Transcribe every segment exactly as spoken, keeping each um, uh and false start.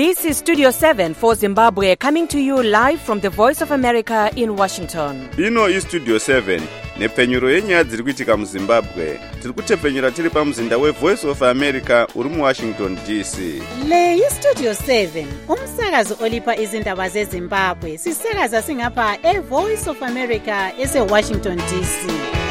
This is Studio seven for Zimbabwe, coming to you live from the Voice of America in Washington. Ino is Studio seven, nepfenyuro yenyaya dziri kuitika muZimbabwe. Tiri kutepfenyura tiri pamuzinda weVoice of America uri muWashington D C. Le iStudio seven, umsakazo olipa izindaba zeZimbabwe. Sisakaza singapha eVoice of America eseWashington D C.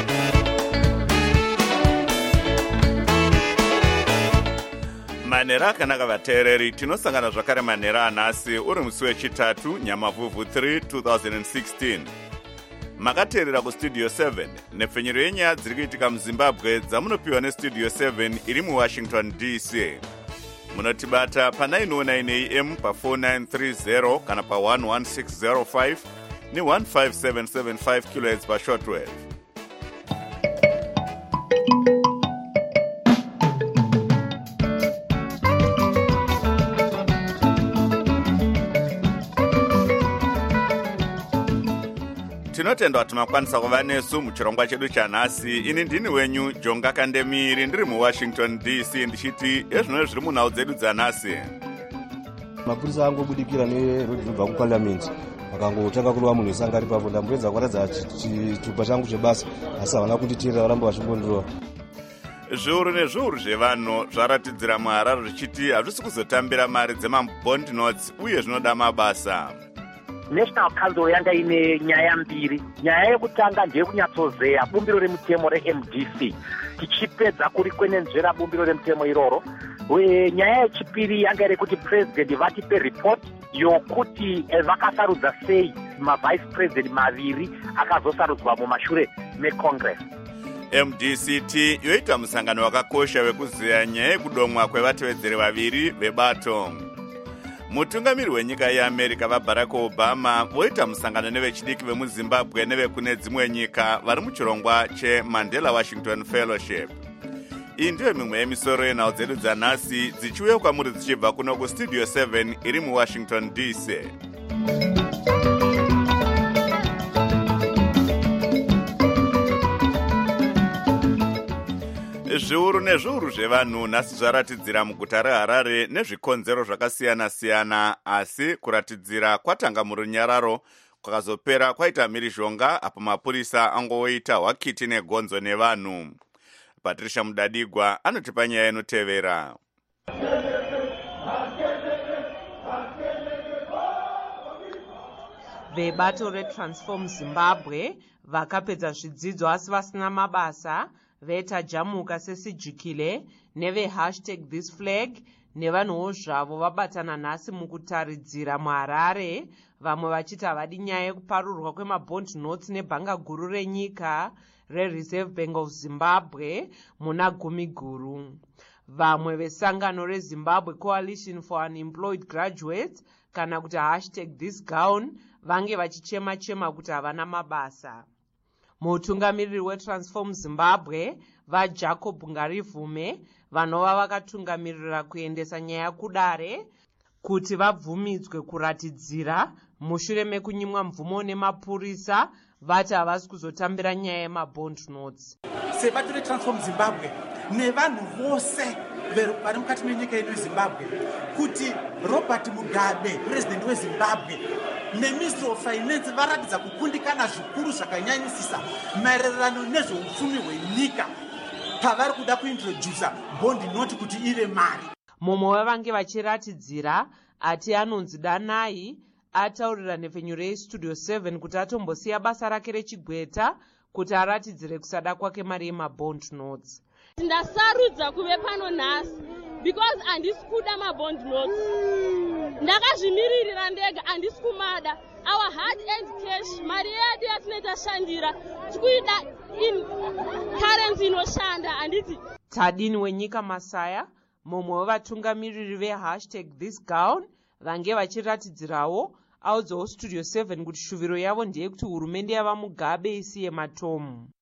Manera akanaka vateereri, tinosangana zvakare manera anhasi uri musi wechitatu Nyamavhuvhu three twenty sixteen. Makateerera kuStudio seven, nepfenyuro yenyaya dziri kuitika muZimbabwe dzamunopiwa neStudio seven iri muWashington D C. Munotibata pa nine oh nine A M pa four nine three zero kana pa one one six zero five ne one five seven seven five kilohertz pa shortwave. Tinotenda kuti makwanisa kuva nesu muchirongwa chedu chanhasi. Ini ndini wenyu Jonga Kandemiri, ndiri muWashington D C, ndichiti ezvino zviri munhau dzedu dzanhasi. Mapurisa angobudikira nerodi kubva kuparliament vakangotanga kurova munhu wese anga ari papo. Ndamboedza kuratidza chitupa changu chebasa asi havana kunditeerera, varamba vachingondorova. Zviuru nezviuru zvevanhu zvaratidzira muHarare zvichiti hazvisi kuzotambira mari dzemabond notes uye zvinoda mabasa. National Council yanga ine nyaya mbiri. Nyaya yekutanga ndeyekunyatsozeya bumbiro remutemo reM D C, tichipedza kurikwenenzvera bumbiro remutemo iroro. Nyaya yechipiri yanga iri kuti president vatipe report yokuti vakasarudza sei mavice president maviri akazosarudzwa mumashure mecongress. M D C T yoita musangano wakakosha wekuzeya nyaya yekudomwa kwevatevedzeri vaviri vebato. Mutungamiri wenyika yeAmerica vaBarack Obama voita musangano nevechidiki vemuZimbabwe nevekune dzimwe nyika vari muchirongwa cheMandela Washington Fellowship. Iyi ndiyo mimwe yemisoro yenhau dzedu dzanhasi dzichiuya kwamuri dzichibva kuno kuStudio seven iri muWashington D C. Zviuru nezviuru zvevanhu nhasi zvaratidzira muguta reHarare nezvikonzero zvakasiyana-siyana, asi kuratidzira kwatanga murunyararo kwakazopera kwaita mhirizhonga apo mapurisa angoita hwakiti negonzo nevanhu. Patricia Mudadigwa anotipa nyaya inotevera. Vebato reTransform Zimbabwe vakapedza zvidzidzo asi vasina mabasa vetajamuka sesijikile neve hashtag this flag nevanhuwo zvavo vabatana nhasi mukutaridzira muHarare, vamwe vachiti havadi nyaya yekuparurwa kwemabond notes nebhanga guru renyika reReserve Bank of Zimbabwe muna gumi guru. Vamwe vesangano reZimbabwe Coalition for Unemployed Graduates kana kuti hashtag this gown vange vachichema-chema kuti havana mabasa. Mutungamiriri weTransform Zimbabwe vaJacob Ngarivume vanova vakatungamirira kuendesa nyaya kudare kuti vabvumidzwe kuratidzira mushure mekunyimwa mvumo nemapurisa vati havasi kuzotambira nyaya yemabond notes. Sebato reTransform Zimbabwe nevanhu vose vari mukati menyika yedu yeZimbabwe kuti Robert Mugabe president weZimbabwe neMinister of Finance varatidza kukundikana zvikuru zvakanyanyisisa maererano nezveupfumi hwenyika pavari kuda kuintrodusa bond note kuti ive mari. Mumwe wavange vachiratidzira ati anonzi Danai ataurira nepfenyuro yeStudio seven kuti atombosiya basa rake rechigweta kuti aratidzire kusada kwake mari yemabond notes. Ndasarudza kuve pano nhasi because handisi kuda mabond notes. Ndakazvimiririra ndega, handisi kumada. Our hard earned cash mari yedu yatinoita shandira tikuida in currency inoshanda handiti. Tadini wenyika Masaya mumwe wevatungamiriri vehashtag this gown vange vachiratidzirawo audzawo Studio seven kuti shuviro yavo ndeyekuti hurumende yava Mugabe isiye matomu.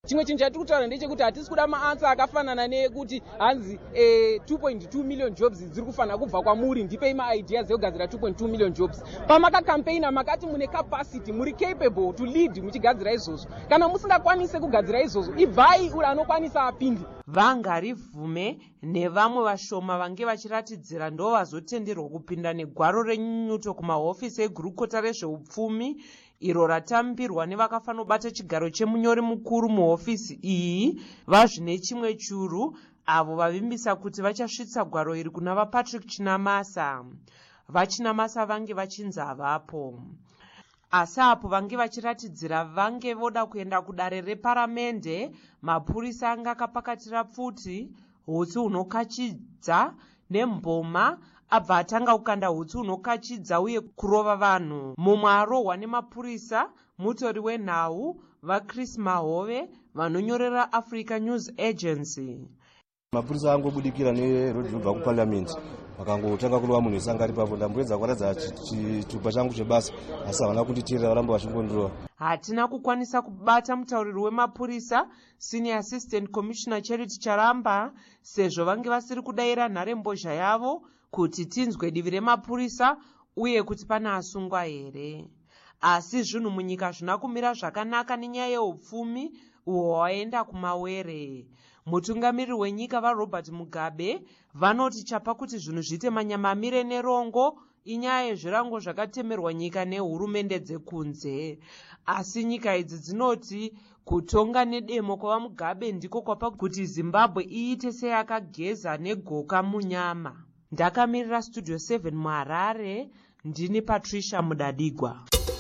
chimwe chinhu chatiri kutaura ndechekuti hatisi kuda maansa akafanana nekuti hanzi eh, two point two million jobs dziri kufanira kubva kwamuri ndipei maideas ekugadzira two point two million jobs. Pamakakampeina makati mune capacity, muri capable to lead muchigadzira izvozvo. Kana musingakwanise kugadzira izvozvo, ibvai uri anokwanisa apinde. Vangari Vhume nevamwe vashoma vange vachiratidzira ndo vazotenderwa kupinda negwaro renyunyuto kumahofisi egurukota rezveupfumi iro ratambirwa nevakafanobata chigaro chemunyori mukuru muhofisi iyi vazvine chimwe churu avo vavimbisa kuti vachasvitsa gwaro iri kuna vaPatrick Chinamasa. VaChinamasa vange vachinzi havapo. Asi apo vange vachiratidzira vange voda kuenda kudare reparamende, mapurisa anga akapakatira pfuti, hutsi hunokachidza nemboma abva atanga kukanda hutsi hunokachidza uye kurova vanhu. Mumwe arohwa nemapurisa mutori wenhau vaChris Mahove vanonyorera Africa News Agency. Mapurisa angobudikira nerodi rubva kuparliament vakangotanga kurova munhu isanga ari papo. Ndamboedza kuratidza chitupa changu chebasa asi havana kunditeerera, varamba vachingondorova. Hatina kukwanisa kubata mutauriri wemapurisa Senior Assistant Commissioner Charity Charamba sezvo vange vasiri kudayira nharembozha yavo kuti tinzwe divi remapurisa uye kuti pana asungwa here. Asi zvinhu munyika zvina kumira zvakanaka nenyaya yeupfumi uhwo hwaenda kumawere. Mutungamiriri wenyika vaRobert Mugabe vanoti chapa kuti zvinhu zviite manyamamire nerongo inyaya yezvirango zvakatemerwa nyika nehurumende dzekunze. Asi nyika idzi dzinoti kutonga nedemo kwavaMugabe ndiko kwapa kuti Zimbabwe iite seyakageza negoka munyama. Ndakamirira Studio seven muHarare, ndini Patricia Mudadigwa.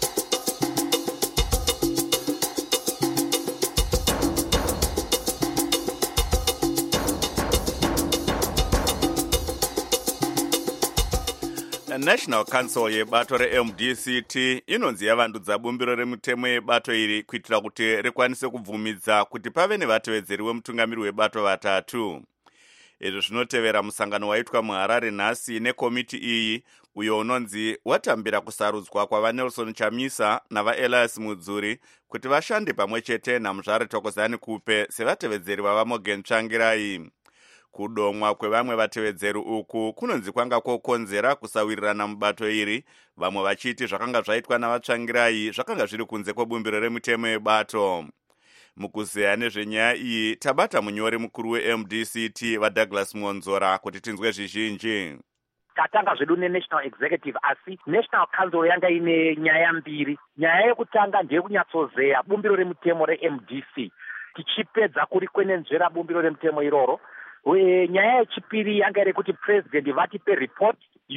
National Council yebato reM D C T inonzi yavandudza bumbiro remutemo yebato iri kuitira kuti rikwanise kubvumidza kuti pave nevatevedzeri wemutungamiri webato vatatu. Izvi zvinotevera musangano waitwa muHarare nhasi nekomiti iyi uyo unonzi watambira kusarudzwa kwavaNelson Chamisa navaElias Mudzuri kuti vashande pamwe chete naMuzvare Thokozani Kupe sevatevedzeri vavaMorgan Tsvangirai. Kudomwa kwevamwe vatevedzeri uku kunonzi kwanga kwokonzera kusawirirana mubato iri, vamwe vachiti zvakanga zvaitwa navaTsvangirai zvakanga zviri kunze kwebumbiro remutemo yebato. Mukuzeya nezvenyaya iyi tabata munyori mukuru weM D C T vaDouglas Mwonzora kuti tinzwe zvizhinji. Tatanga zvedu neNational Executive asi National Council yanga ine nyaya mbiri. Nyaya yekutanga ndeyekunyatsozeya bumbiro remutemo reM D C tichipedza kurikwenenzvera bumbiro remutemo iroro. We, nyaya yechipiri yanga iri kuti president vatipe report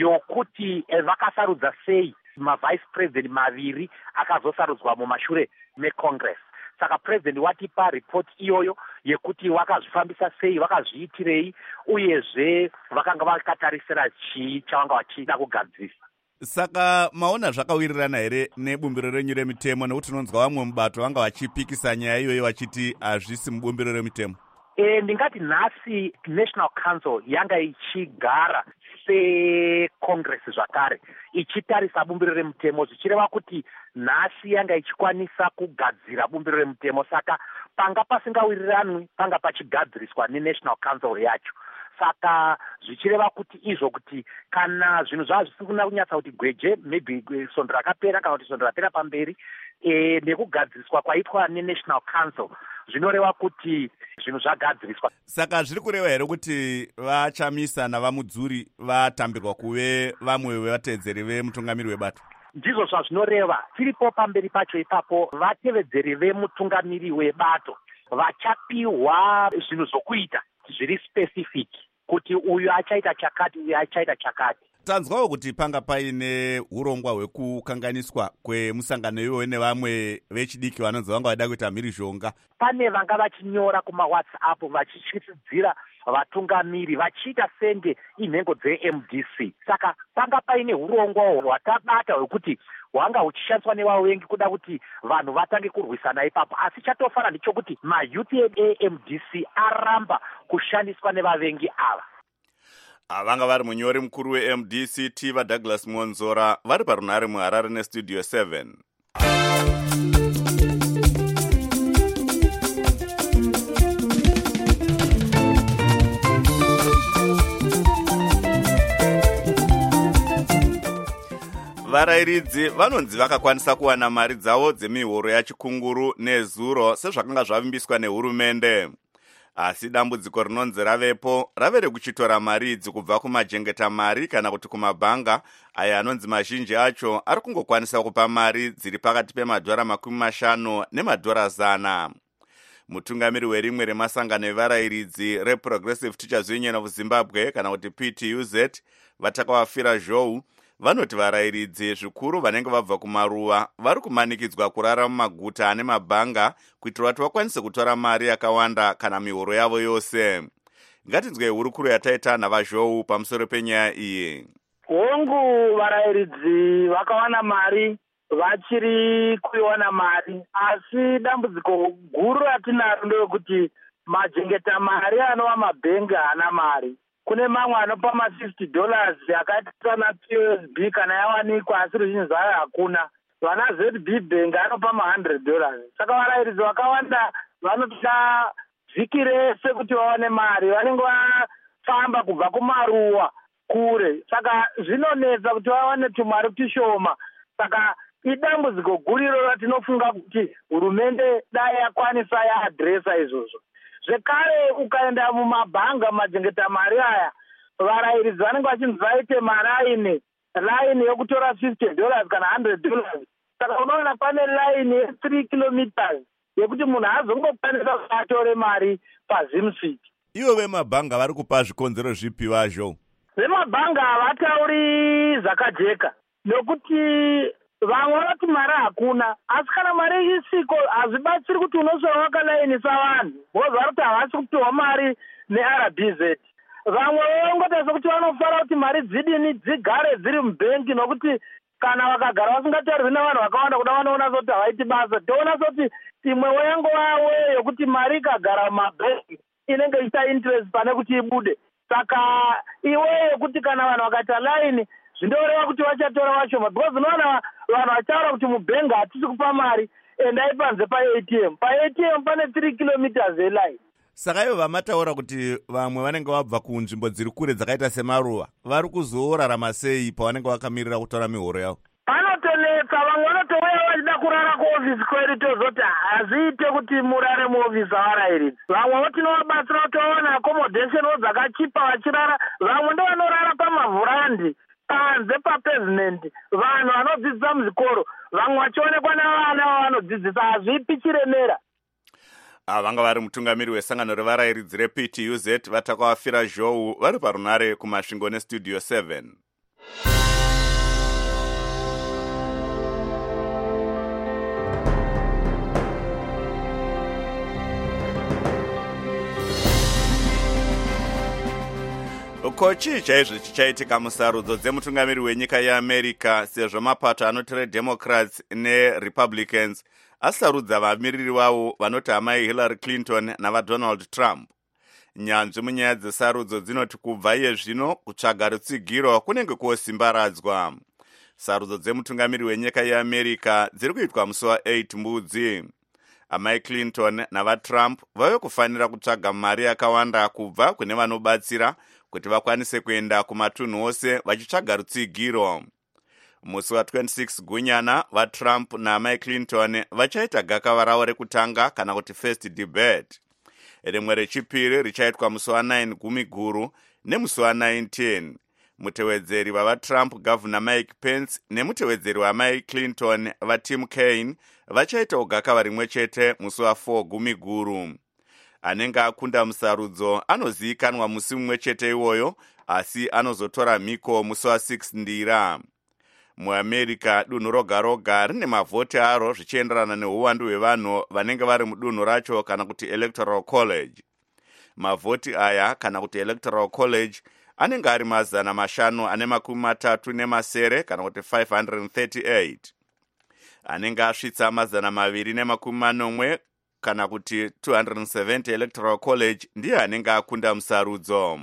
yokuti eh, vakasarudza sei mavice president maviri akazosarudzwa mumashure mecongress. Saka president watipa report iyoyo yekuti vakazvifambisa sei, vakazviitirei uyezve vakanga vakatarisira chii chavanga vachida kugadzirisa. Saka maona zvakawirirana here nebumbiro renyu remutemo nekuti unonzwa vamwe mubato vanga vachipikisa nyaya iyoyo vachiti hazvisi mubumbiro remutemo? E, ndingati nhasi National Council yanga ichigara secongress zvakare ichitarisa bumbiro remutemo zvichireva kuti nhasi yanga ichikwanisa kugadzira bumbiro remutemo, saka panga pasingawiriranwi panga pachigadziriswa neNational Council yacho. Saka zvichireva kuti izvo kuti kana zvinhu zvava zvisina kunyatsa kuti gweje maybe sondo rakapera kana kuti sondo rapera pamberi e, nekugadziriswa kwaitwa neNational Council zvinoreva kuti zvinhu zvagadziriswa. Saka zviri kureva here kuti vaChamisa navaMudzuri vatambirwa kuve vamwe vevatevedzeri vemutungamiri webato? Ndizvo zvazvinoreva. Tiripo pamberi pacho ipapo vatevedzeri vemutungamiri webato vachapiwa zvinhu zvokuita zviri specific kuti uyu achaita chakati uyu achaita chakati. Tanzwawo kuti panga paine urongwa hwekukanganiswa kwemusangano iwoyo nevamwe vechidiki vanonzi vanga vada kuita mhirizhonga. Pane vanga vachinyora kumawhatsapp vachishitidzira vatungamiri vachiita senge inhengo dzeM D C. Saka panga paine urongwa hwatabata hwekuti hwanga huchishandiswa nevavengi kuda kuti vanhu vatange kurwisana ipapo, asi chatofara ndichokuti mayuthi eM D C aramba kushandiswa nevavengi ava. Vanga vari munyori mukuru weM D C T vaDouglas Mwonzora vari parunhare muHarare neStudio seven. Varayiridzi vanonzi vakakwanisa kuwana mari dzavo dzemihoro yachikunguru nezuro sezvakanga zvavimbiswa nehurumende. Asi dambudziko rinonzi ravepo rave rekuchitora mari idzi kubva kumajengeta mari kana kuti kumabhanga aya anonzi mazhinji acho ari kungokwanisa kupa mari dziri pakati pemadhora makumi mashanu nemadhora zana. Mutungamiri werimwe remasangano evarayiridzi reProgressive Teachers Union of Zimbabwe kana kuti P T U Z Vatakawafira Zhou vanoti varayiridzi zvikuru vanenge vabva kumaruwa vari kumanikidzwa kurara mumaguta ane mabhanga kuitira kuti vakwanise kutora mari yakawanda kana mihoro yavo yose. Ngatinzwe hurukuro yataita navaZhou pamusoro penyaya iyi. Hongu varayiridzi vakawana mari vachiri kuiwana mari, asi dambudziko guru ratinaro ndeyekuti majengeta mari anova mabhengi haana mari. Kune mamwe anopa ma fifty dollars akaita sana P O S B kana yawanikwa, asi ruzhinji zvayo hakuna. Vana Z B Bank anopa ma one hundred dollars. Saka varayiridzi vakawanda vanotoda vhiki rese kuti vawane mari, vanenge vafamba kubva kumaruwa kure. Saka zvinonetsa kuti vawane tumari tushoma. Saka idambudziko guru iro ratinofunga kuti hurumende dai yakwanisa yaadresa izvozvo. Zvekare ukaenda mumabhanga majengeta mari aya, varayiridzi vanenge vachinzi vaite maraini, laini yokutora fifty dollars kana one hundred dollars. Saka unoona pane laini ye three kilometers yekuti munhu hazongokwanisa kuti atore mari paZimswit. Ivo vemabhanga vari kupa zvikonzero zvipi vazvo? Vemabhanga havatauri zvakajeka, nokuti vamwe vanoti mari hakuna, asi kana mari isiko hazvibatsiri kuti unosvika wakalainisa vanhu vozva kuti havasi kupiwa mari ne-R B Z. Vamwe vangoita sekuti vanofara kuti mari dzidini dzigare dziri mubhengi, nokuti kana vakagara vasingatarirwi navanhu vakawanda kuda vanoona sekuti havaiti basa. Toona sekuti imwewo yangova weyo yokuti mari ikagara mumabhengi inenge ichita interest pane kuti ibude. Saka iweyo kuti kana vanhu vakaita laini zvinoreva kuti vachatora vashoma, because unoona vanhu vachaura kuti mubhengi hatisi kupa mari, endai panze pa-A T M. Pa-A T M pane three kilometers eline. Saka ivo vamataura kuti vamwe vanenge vabva kunzvimbo dziri kure dzakaita semaruwa vari kuzorarama sei pavanenge vakamirira kutora mihoro yavo? Panotonetsa, vamwe vanotouya vachida kurara kuofisi kwedu tozoti hazviite kuti murare muofisi avarayiridzi. Vamwe tinovabatsira kuti vawana accommodation dzakachipa vachirara, vamwe ndovanorara pamavhurandi panze papavement, vanhu vanodzidzisa muzvikoro, vamwe vachionekwa navana vanodzidzisa, hazvipi chiremera. Vanga vari mutungamiri wesangano revarayiridzi reP T U Z Vatakawafira Zhou vari parunare kumasvingo nestudio seven. Kochi chaizvo chichaitika musarudzo dzemutungamiri wenyika yeAmerica sezvo mapato anoti reDemocrats neRepublicans asarudza vamiriri vavo vanoti amai Hillary Clinton navaDonald Trump. Nyanzvi munyaya dzesarudzo dzinoti kubva iye zvino kutsvaga rutsigiro kunenge kosimbaradzwa. Sarudzo dzemutungamiri wenyika yeAmerica dziri kuitwa musi wa-eight mbudzi. Amai Clinton navaTrump vave kufanira kutsvaga mari yakawanda kubva kune vanobatsira kuti vakwanise kuenda kumatunhu ose vachitsvaga rutsigiro. Musi wa-twenty-six gunyana vaTrump naamai Clinton vachaita gakava ravo rekutanga kana kuti first debate. Rimwe rechipiri richaitwa musi wa-nine gumiguru nemusi wa-nineteen. Mutevedzeri vavaTrump Governor Mike Pence nemutevedzeri waamai Clinton vaTim Kaine vachaita gakava rimwe chete musi wa-four gumiguru. Anenge akunda musarudzo anozivikanwa musi mumwe chete iwoyo, asi anozotora mhiko musi wa-six ndira. MuAmerica dunhu roga roga rine mavhoti aro zvichienderana neuwandu hwevanhu vanenge vari mudunhu racho kana kuti electoral college. Mavhoti aya kana kuti electoral college anenge ari mazana mashanu ane makumi matatu nemasere kana kuti five hundred thirty-eight. Anenge asvitsa mazana maviri nemakumi manomwe kana kuti two hundred seventy electoral college ndiye anenge akunda musarudzo.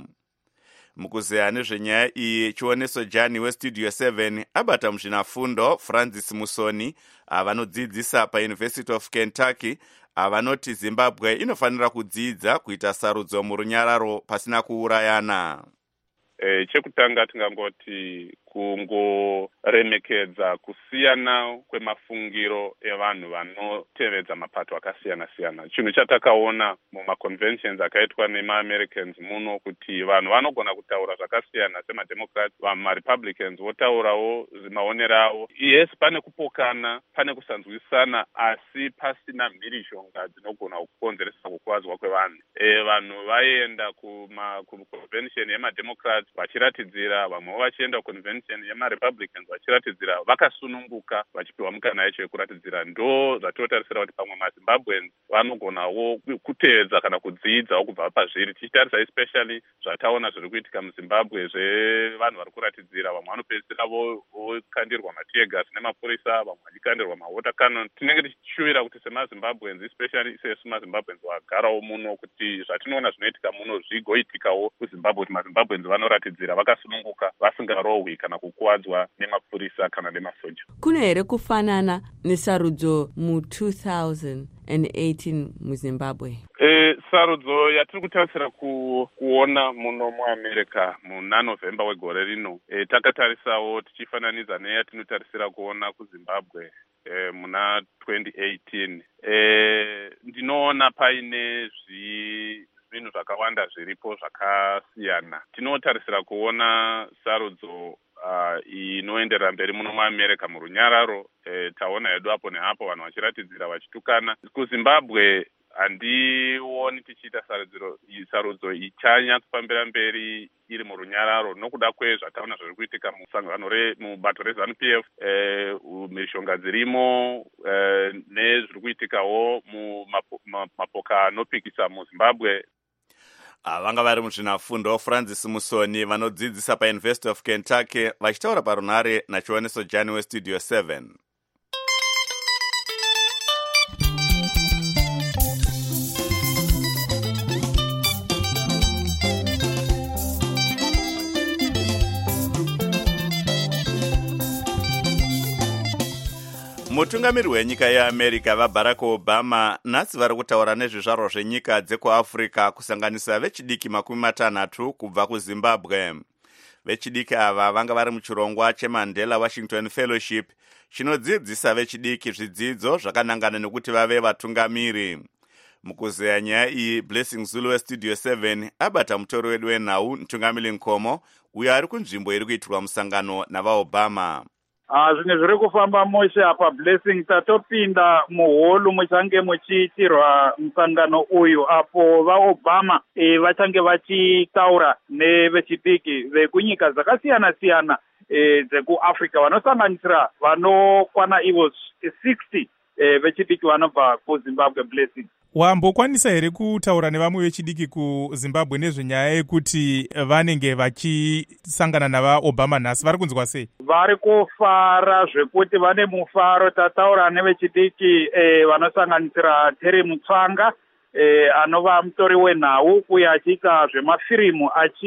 Mukuzeya nezvenyaya iyi chioneso Jani westudio seven abata muzvinafundo Francis Musoni avanodzidzisa paUniversity of Kentucky avanoti Zimbabwe inofanira kudzidza kuita sarudzo murunyararo pasina kuurayana. E, chekutanga tingangoti kungoremekedza kusiyana kwemafungiro evanhu vanotevedza mapato akasiyana-siyana. Chinhu chatakaona mumaconventions akaitwa nema-Americans muno kuti vanhu vanogona kutaura zvakasiyana semademocrats, vamarepublicans votaurawo maonero avo. Yes, pane kupokana, pane kusanzwisana, asi pasina mhirishonga dzinogona kukonzeresa kukwadzwa kwevanhu. E, vanhu vaenda kuconvention yemademocrats vachiratidzira, vamwe vachienda kuconvention yemarepublicans vachiratidzira vakasununguka, vachipiwa mukana yacho yekuratidzira. Ndo zvatotarisira kuti pamwe maZimbabweans vanogonawo kutevedza kana kudziidzawo kubva pazviri, tichitarisa especially zvataona zviri kuitika muZimbabwe zvevanhu vari kuratidzira. Vamwe vanopedzisira vokandirwa matiegas nemapurisa, vamwe vachikandirwa mawater cannon. Tinenge tichishuvira kuti semaZimbabweans, especially sesu maZimbabweans vagarawo muno, kuti zvatinoona zvinoitika muno zvigoitikawo kuZimbabwe, kuti maZimbabweans vanoratidzira vakasununguka, vasingarohwi kana kukuwadzwa nemapurisa kana nemasoja. Kuna here kufanana nesarudzo mu two thousand eighteen muZimbabwe? E, sarudzo yatiri kutarisira ku, kuona muno muAmerica muna November wegore rino, e, takatarisawo tichifananidza neyatinotarisira kuona kuZimbabwe e, muna twenty eighteen. E, ndinoona paine zvi zvinhu zvakawanda zviripo zvakasiyana. Tinotarisira kuona sarudzo Uh, inoenderera mberi muno muAmerica murunyararo. E, taona hedu apo neapo vanhu vachiratidzira vachitukana. KuZimbabwe handioni tichiita sarudzo, sarudzo ichanyatsombera mberi iri murunyararo nokuda kwezvataona zviri kuitika musangano mubato reZANU P F, e, mishonga dzirimo, e, nezviri kuitikawo mumapoka anopikisa muZimbabwe. Vanga vari muzvinafundo Francis Musoni vanodzidzisa paUniversity of Kentucky vachitaura parunare nachiwaneso Jani weStudio seven. Mutungamiri wenyika yeAmerica vaBarack Obama nhasi vari kutaura nezvizvarwa zvenyika dzekuAfrica kusanganisa vechidiki makumi matanhatu kubva kuZimbabwe. Vechidiki ava vanga vari muchirongwa cheMandela Washington Fellowship chinodzidzisa vechidiki zvidzidzo zvakanangana nekuti vave vatungamiri. Mukuzeya nyaya iyi, Blessing Zulu weStudio seven abata mutori wedu wenhau Ntungamiri Nkomo uyo ari kunzvimbo iri kuitirwa musangano navaObama. Ah, zvine zviri kufamba moshe apa Blessing. Tatopinda muholu muchange muchiitirwa musangano uyu apo vaObama e, vachange vachitaura nevechidiki vekunyika dzakasiyana siyana e, dzekuAfrica vanosanganisira vanokwana ivo sixty e, vechidiki vanobva kuZimbabwe. Blessing, wambokwanisa here kutaura nevamwe vechidiki kuZimbabwe nezvenyaya yekuti vanenge vachisangana navaObama nhasi? Vari kunzwa sei? Vari kufara zvekuti vane mufaro. Tataura nevechidiki e, vanosanganisira Terry Mutsvanga e, anova mutori wenhau uye achiita zvemafirimu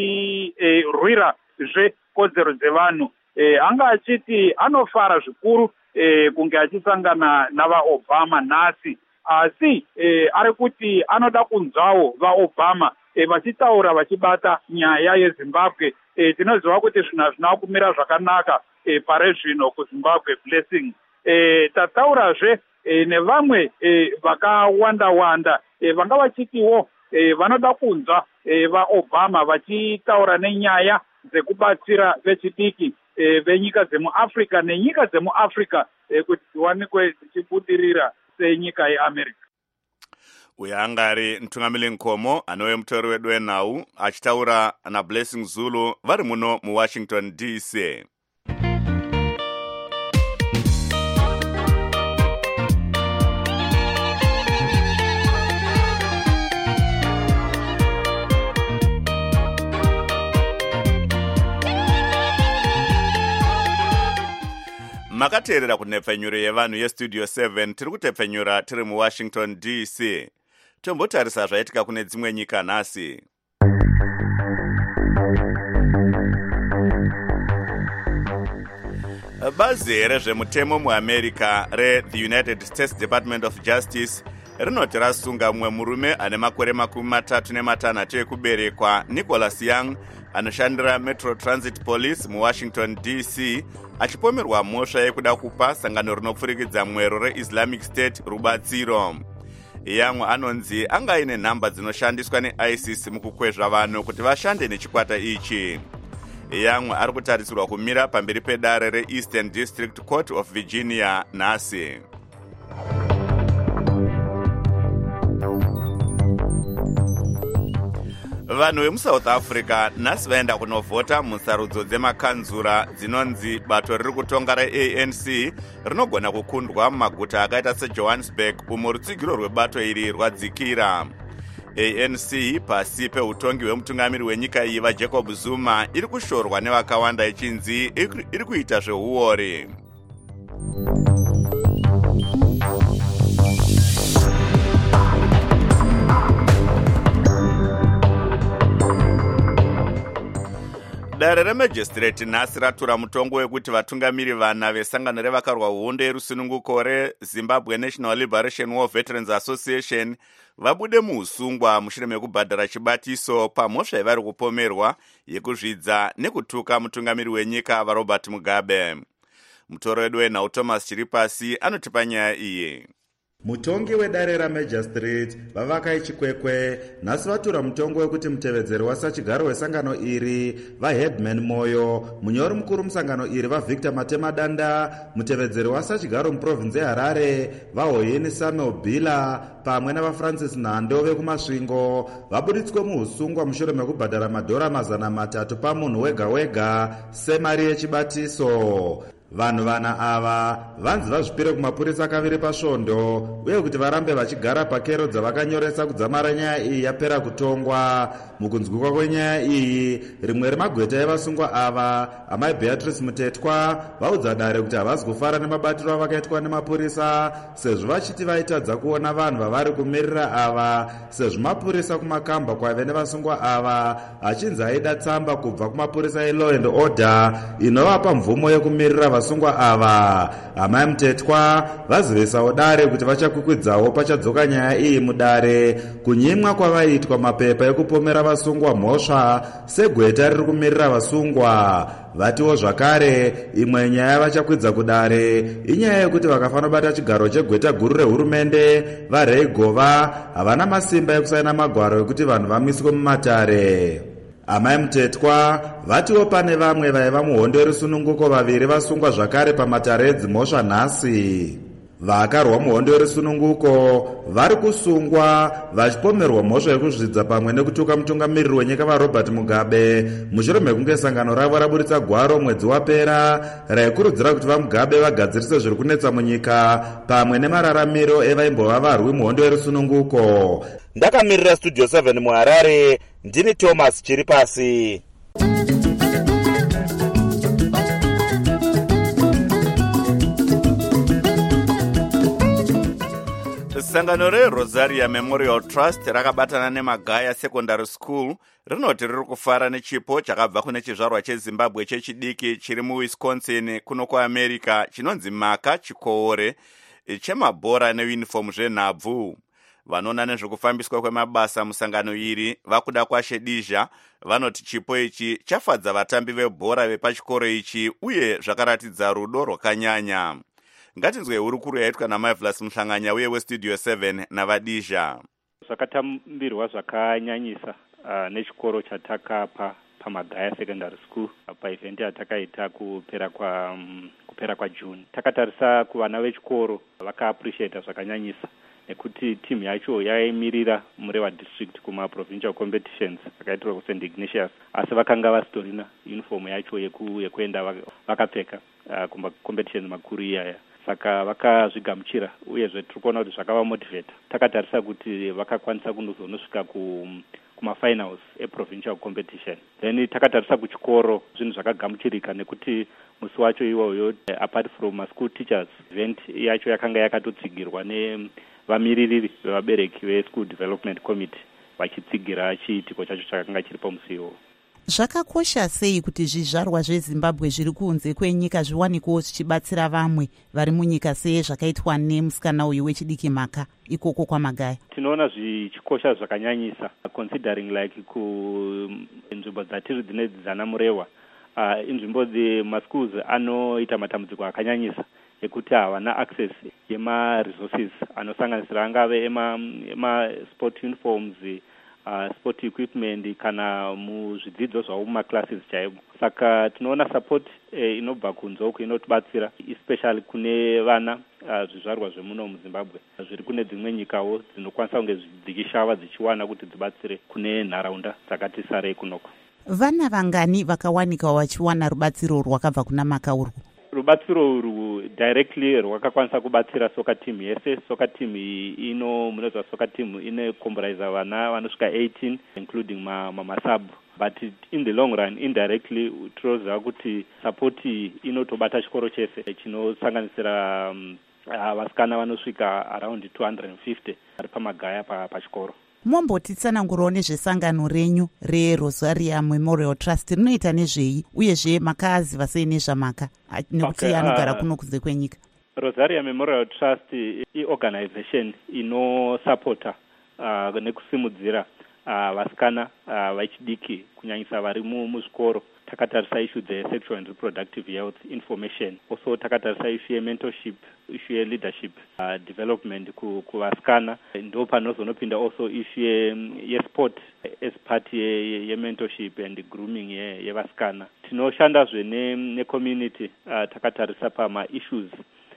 achirwira e, zvekodzero dzevanhu. E, anga achiti anofara zvikuru e, kunge achisangana navaObama nhasi, asi e, ari kuti anoda kunzwawo vaObama e, vachitaura vachibata nyaya yeZimbabwe. E, tinoziva kuti zvinhu hazvina kumira zvakanaka e, pare zvino kuZimbabwe. Blessing, e, tataurazve e, nevamwe e, vakawanda wanda e, vanga vachitiwo e, vanoda kunzwa e, vaObama vachitaura nenyaya dzekubatsira vechidiki e, venyika dzemuAfrica nenyika dzemuAfrica e, kuti dziwanikwe dzichibudirira senyika yeAmerica. Uyo anga ari Ntungamiri Nkomo anove mutori wedu wenhau achitaura naBlessing Zulu vari muno muWashington D C. Makateerera kunhepfenyuro yevanhu yeStudio seven tiri kutepfenyura tiri muWashington D C. Tombotarisa zvaitika kune dzimwe nyika nhasi. Bazi rezvemutemo muAmerica reThe United States Department of Justice rinoti rasunga mumwe murume ane makore makumi matatu nematanhatu ekuberekwa, Nicholas Young, anoshandira Metro Transit Police muWashington D C achipomerwa mhosva yekuda kupa sangano rinopfurikidza mwero reIslamic State rubatsiro. Yamwe anonzi anga aine nhamba dzinoshandiswa neISIS mukukwezva vanhu kuti vashande nechikwata ichi. Yamwe ari kutarisirwa kumira pamberi pedare reEastern District Court of Virginia nhasi. Vanhu vemuSouth Africa nhasi vaenda kunovhota musarudzo dzemakanzura dzinonzi bato riri kutonga reA N C rinogona kukundwa mumaguta akaita seJohannesburg umo rutsigiro rwebato iri rwadzikira. A N C pasi peutongi hwemutungamiri wenyika iyi vaJacob Zuma iri kushorwa nevakawanda ichinzi iri kuita zveuori. Dare remajistrate nhasi ratura mutongo wekuti vatungamiri vana vesangano revakarwa hondo yerusununguko reZimbabwe National Liberation War Veterans Association vabude muusungwa mushure mekubhadhara chibatiso pamhosva yavari kupomerwa yekuzvidza nekutuka mutungamiri wenyika vaRobert Mugabe. Mutoro wedu wenhau Thomas Chiripasi anotipa nyaya iyi. Mutongi wedare ramajistrate vavakai chikwekwe nhasi vatura mutongo wekuti mutevedzeri wasachigaro wesangano iri vaHeadman Moyo, munyori mukuru musangano iri vaVictor Matemadanda, mutevedzeri wasachigaro muprovinsi yeHarare vaHoyeni Samuel Bila pamwe navaFrancis Nhando vekumasvingo vabuditswe muusungwa mushure mekubhadhara madhora mazana matatu pamunhu wega wega semari yechibatiso. Vanhu vana ava vanzi vazvipire kumapurisa kaviri pasvondo uye kuti varambe vachigara pakero dzavakanyoresa kudzamara nyaya iyi yapera kutongwa. Mukunzwikwa kwenyaya iyi, rimwe remagweta evasungwa ava, amai Beatrice Mutetwa, vaudza dare kuti havasi kufara nemabatiro avakaitwa nemapurisa sezvo vachiti vaitadza kuona vanhu vavari kumirira ava, sezvo mapurisa kumakamba kwaive nevasungwa ava achinzi aida tsamba kubva kumapurisa eLaw and Order inovapa mvumo yekumirira vasungwa ava. Amai Mutetwa vazivisawo dare kuti vachakwikwidzao pachadzoka nyaya iyi mudare kunyimwa kwavaitwa mapepa ekupomera vasungwa mhosva segweta riri kumirira vasungwa. Vatiwo zvakare imwe nyaya vachakwidza kudare inyaya yekuti vakafanira bata chigaro chegweta guru rehurumende vaRay Gova havana masimba ekusaina magwaro ekuti vanhu vamiswe mumatare. Amai Mutetwa vatiwo pane vamwe vaiva muhondo yerusununguko vaviri vasungwa zvakare pamatare edzimhosva nhasi. Vakarwa muhondo yerusununguko vari kusungwa vachipomerwa mhosva yekuzvidza pamwe nekutuka mutungamiriri wenyika vaRobert Mugabe mushure mekunge sangano ravo raburitsa gwaro mwedzi wapera raikurudzira kuti vaMugabe vagadzirise zviri kunetsa munyika pamwe nemararamiro evaimbova varwi muhondo yerusununguko. Ndakamirira Studio seven muHarare, ndini Thomas Chiripasi. Sangano reRosaria Memorial Trust rakabatana neMagaya Secondary School rinoti riri kufara nechipo chakabva kune chizvarwa cheZimbabwe chechidiki chiri muWisconsin kuno kuAmerica chinonzi Maka Chikoore chemabhora neuniform zvenhabvu. Vanoona nezvekufambiswa kwemabasa musangano iri vakuda kwaShedizha vanoti chipo ichi chafadza vatambi vebhora vepachikoro ichi uye zvakaratidza rudo rwakanyanya. Ngatinzwe hurukuru yaitwa naMarvelous Muhlanganya uye weStudio seven navadizha. Zvakatambirwa zvakanyanyisa uh, nechikoro chatakapa paMagaya Secondary School paevent yatakaita kupera kwa um, kupera kwa June. Takatarisa kuvana vechikoro vakaappreciate zvakanyanyisa nekuti team yacho yaimirira Murewa district kuma provincial competitions akaitirwa kuSaint Ignatius asi vakanga vasitorina uniform yacho yeku yekuenda vakapfeka uh, kuma competitions makuru iyaya. Saka vakazvigamuchira uyezve tiri kuona kuti zvakavamotivata. Takatarisa kuti vakakwanisa kunozonosvika ku kumafinals eprovincial competition. Then takatarisa kuchikoro zvinhu zvakagamuchirika nekuti musi wacho iwoyo apart from school teachers event yacho yakanga yakatotsigirwa nevamiririri vevabereki veschool development committee vachitsigira chiitiko chacho chakanga chiri pamusi iwowo. Zvakakosha sei kuti zvizvarwa zveZimbabwe zviri kunze kwenyika zviwanikewo zvichibatsira vamwe vari munyika sezvakaitwa nemusikana uyu wechidiki Maka ikoko kwaMagaya? Tinoona zvichikosha zvakanyanyisa considering like kunzvimbo dzatiri dzine dzana murehwa uh, inzvimbo dzemaschools anoita matambudziko akanyanyisa ekuti havana access yema-resources anosanganisira angave ema, ema sport uniforms, uh, sport equipment kana muzvidzidzo zvavo mumaclasses chaimo. Saka tinoona support eh, inobva kunze uku inotibatsira especially kune vana uh, zvizvarwa zvemuno muZimbabwe zviri kune dzimwe nyikawo dzinokwanisa kunge dzichishava dzichiwana kuti dzibatsire kune nharaunda dzakati sarei kunoko. Vana vangani vakawanika vachiwana rubatsiro rwakabva kuna Maka urwu? Rubatsiro urwu directly rwakakwanisa kubatsira soccer team yese. Soccer team ino munozwa soccer team ine comprise vana vanosvika eighteen including ma, ma masub. But in the long run indirectly tinoziva kuti support inotobata chikoro chese chinosanganisira um, vasikana vanosvika around two hundred fifty vari paMagaya pachikoro. Mombotitsanangurawo nezvesangano renyu reRosaria Memorial Trust rinoita nezvei uyezve makaziva sei nezvaMaka nekuti okay, anogara uh, kuno kunze kwenyika? Rosaria Memorial Trust iorganization inosapota uh, nekusimudzira uh, vasikana uh, vechidiki kunyanyisa vari muzvikoro. Takatarisa issue dzesexual and reproductive health information. Also takatarisa issue mentorship, issue leadership uh, development kuvasikana. Ndo panozonopinda also issue yesport as part ye mentorship and grooming yevasikana. Tinoshanda zve ne community uh, takatarisa pama issues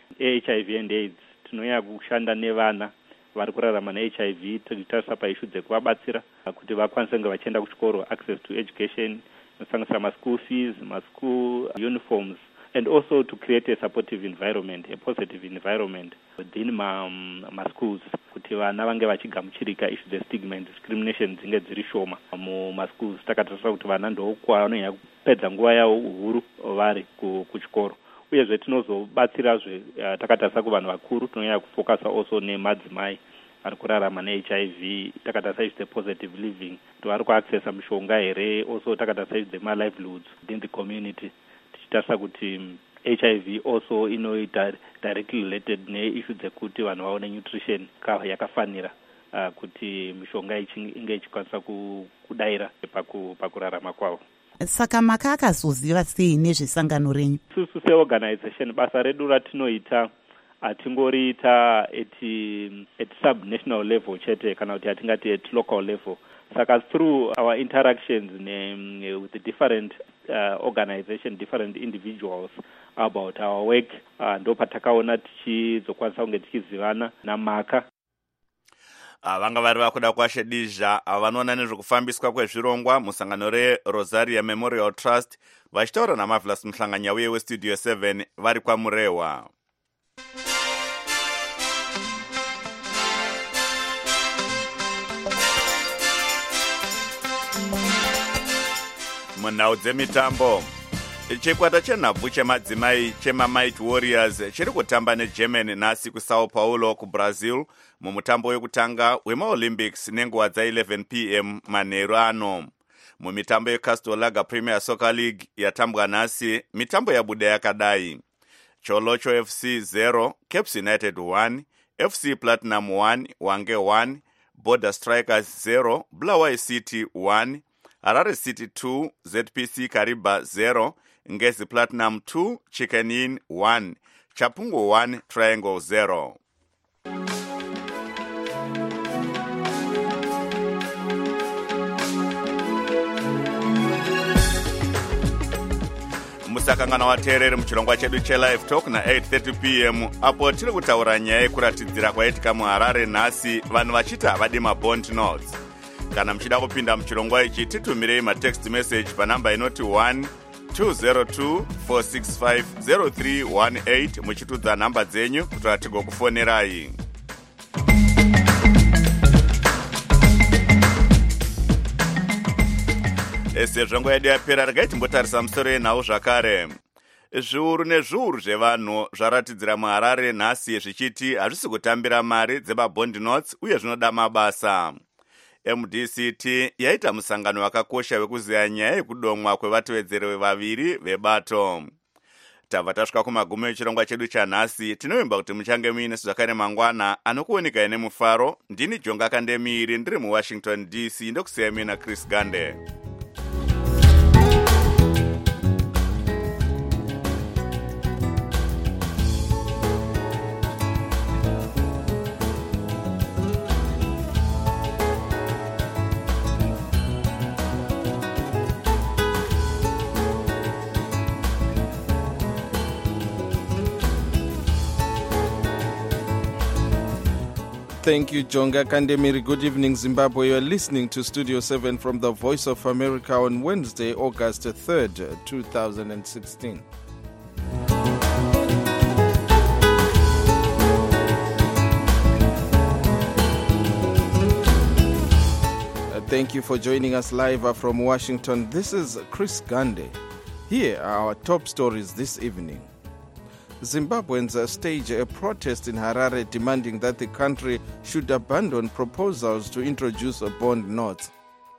H I V and AIDS. Tinoya kushanda nevana vari kurarama ne-H I V tichitarisa paishu dzekuvabatsira kuti vakwanise kunge vachienda kuchikoro, access to education, nosanganisira ma-school fees, ma-school uniforms, and also to create a supportive environment, a positive environment within ma-schools kuti vana vange vachigamuchirika ishu dze-stigma and discrimination dzinge dziri shoma muma-schools. Takatarisa kuti vana ndokwanonyanya kupedza nguva yavo uhuru vari kuchikoro. Uyezve tinozobatsirazve uh, takatarisa kuvanhu vakuru tinonyanya kufokasa also nemadzimai ari kurarama ne-H I V. Takatarisa ishu positive living kuti vari kuaccessa mishonga here. Also takatarisa ishu dzema-livelihoods within the community tichitarisa kuti H I V also inoita directly related neishu dzekuti vanhu vaone nutrition yakafanira uh, kuti mishonga inge ichikwanisa kudayira pakurarama kwavo. Saka Maka akazoziva sei nezvesangano renyu? Susu seorganization basa redu ratinoita hatingoriita at, at sub-national level chete kana kuti hatingati at local level. Saka through our interactions ne, with the different uh, organizations, different individuals about our work, uh, ndo patakaona tichizokwanisa kunge tichizivana naMaka. Vanga vari vakuda kwashedizha vanoona nezvekufambiswa kwezvirongwa musangano reRosaria Memorial Trust vachitaura naMarvelous Muhlanganya uye westudio seven vari kwaMurehwa. Munhau dzemitambo, chikwata chenhabvu chemadzimai chemaMighty Warriors chiri kutamba neGermany nhasi kuSao Paulo kuBrazil mumutambo wekutanga wemaOlympics nenguva dza11 p m manheru ano. Mumitambo yeCastor Lager Premier Soccer League yatambwa nhasi, mitambo yabuda yakadai: Cholocho F C zero, Caps United one, F C Platinum one, Wange one, Border Strikers zero, Bulawayo City one, Harare City two, Z P C Kariba zero, Ngezi Platinum two, Chicken Inn one, Chapungo one, Triangle zero. Musakangana wateereri muchirongwa chedu chelive talk na eight thirty p m apo tiri kutaura nyaya yekuratidzira kwaitika muHarare nhasi vanhu vachiti havadi mabond notes. Kana muchida kupinda muchirongwa ichi titumirei matext message panhamba inoti one two zero two four six five zero three one eight muchitudza nhamba dzenyu kuti tigokufonerai. Sezvo nguva yedu yapera, regai timbotarisa musoro yenhau zvakare. Zviuru nezviuru zvevanhu zvaratidzira muHarare nhasi zvichiti hazvisi kutambira mari dzemabond notes uye zvinoda mabasa. M D C T yaita musangano wakakosha wekuziya nyaya yekudomwa kwevatevedzeri vaviri vebato. Tabva tasvika kumagumo echirongwa chedu chanhasi. Tinovimba kuti muchange muine zvakare mangwana anokuoneka ine mufaro. Ndini Jonga Kandemiri ndiri muWashington D C ndokusiya mina Chris Gande. Thank you, Jonga Kandemiri. Good evening, Zimbabwe. You are listening to Studio seven from the Voice of America on Wednesday, August third, two thousand sixteen. Uh, thank you for joining us live from Washington. This is Chris Gande. Here are our top stories this evening. Zimbabweans stage a protest in Harare demanding that the country should abandon proposals to introduce a bond notes.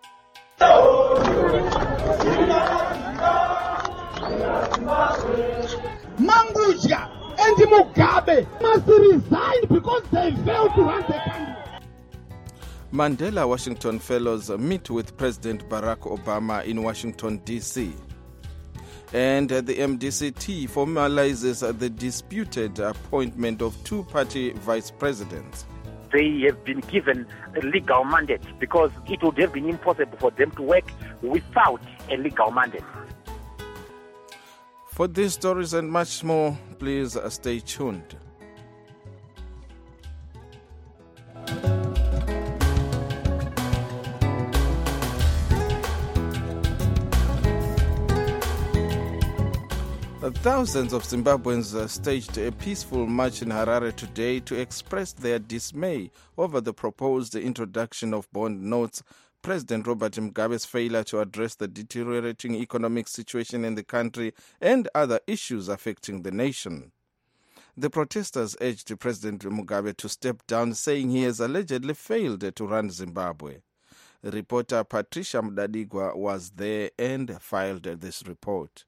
Mangudya and Mugabe must resign because they failed to run the country. Mandela Washington Fellows meet with President Barack Obama in Washington, D C. And the M D C T formalizes the disputed appointment of two-party vice presidents. They have been given a legal mandate because it would have been impossible for them to work without a legal mandate. For these stories and much more, please stay tuned. Thousands of Zimbabweans uh, staged a peaceful march in Harare today to express their dismay over the proposed introduction of bond notes, President Robert Mugabe's failure to address the deteriorating economic situation in the country, and other issues affecting the nation. The protesters urged President Mugabe to step down, saying he has allegedly failed to run Zimbabwe. Reporter Patricia Mdadigwa was there and filed this report.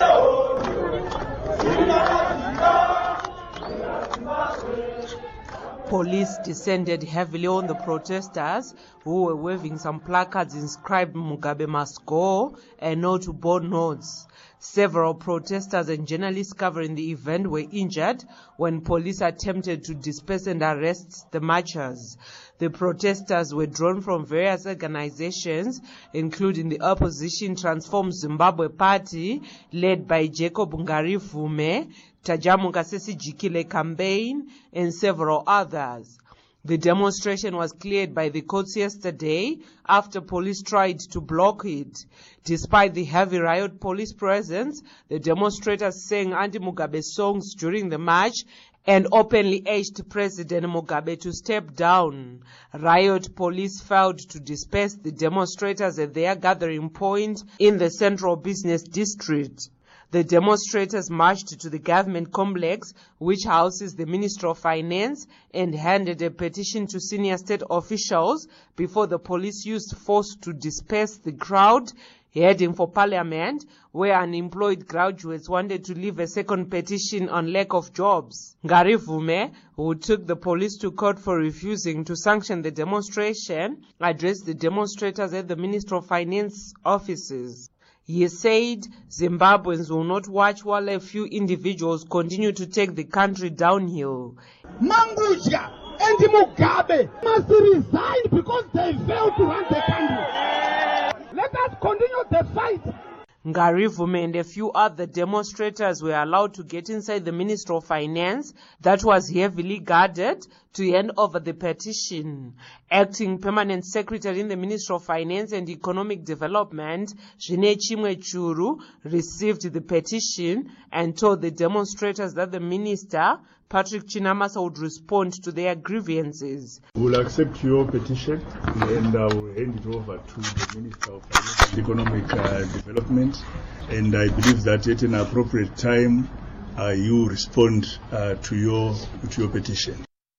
Police descended heavily on the protesters who were waving some placards inscribed "Mugabe must go" and "No to bond notes." Several protesters and journalists covering the event were injured when police attempted to disperse and arrest the marchers. The protesters were drawn from various organizations, including the opposition Transform Zimbabwe Party, led by Jacob Ngarivume, Tajamuka Sesijikile campaign, and several others. The demonstration was cleared by the courts yesterday after police tried to block it. Despite the heavy riot police presence, the demonstrators sang anti-Mugabe songs during the march and openly urged President Mugabe to step down. Riot police failed to disperse the demonstrators at their gathering point in the central business district. The demonstrators marched to the government complex, which houses the Ministry of Finance, and handed a petition to senior state officials before the police used force to disperse the crowd, heading for Parliament, where unemployed graduates wanted to leave a second petition on lack of jobs. Ngarivume, who took the police to court for refusing to sanction the demonstration, addressed the demonstrators at the Ministry of Finance offices. He said Zimbabweans will not watch while a few individuals continue to take the country downhill. Mangudya and Mugabe must resign because they failed to run the country. Let us continue the fight. Ngarivume and a few other demonstrators were allowed to get inside the Ministry of Finance that was heavily guarded to hand over the petition. Acting Permanent Secretary in the Ministry of Finance and Economic Development, Zvine Chimwe Churu, received the petition and told the demonstrators that the minister, Patrick Chinamasa, would respond to their grievances. We will accept your petition and I will hand it over to the Minister of Finance and Economic uh, Development, and I believe that at an appropriate time uh, you respond uh, to your to your petition.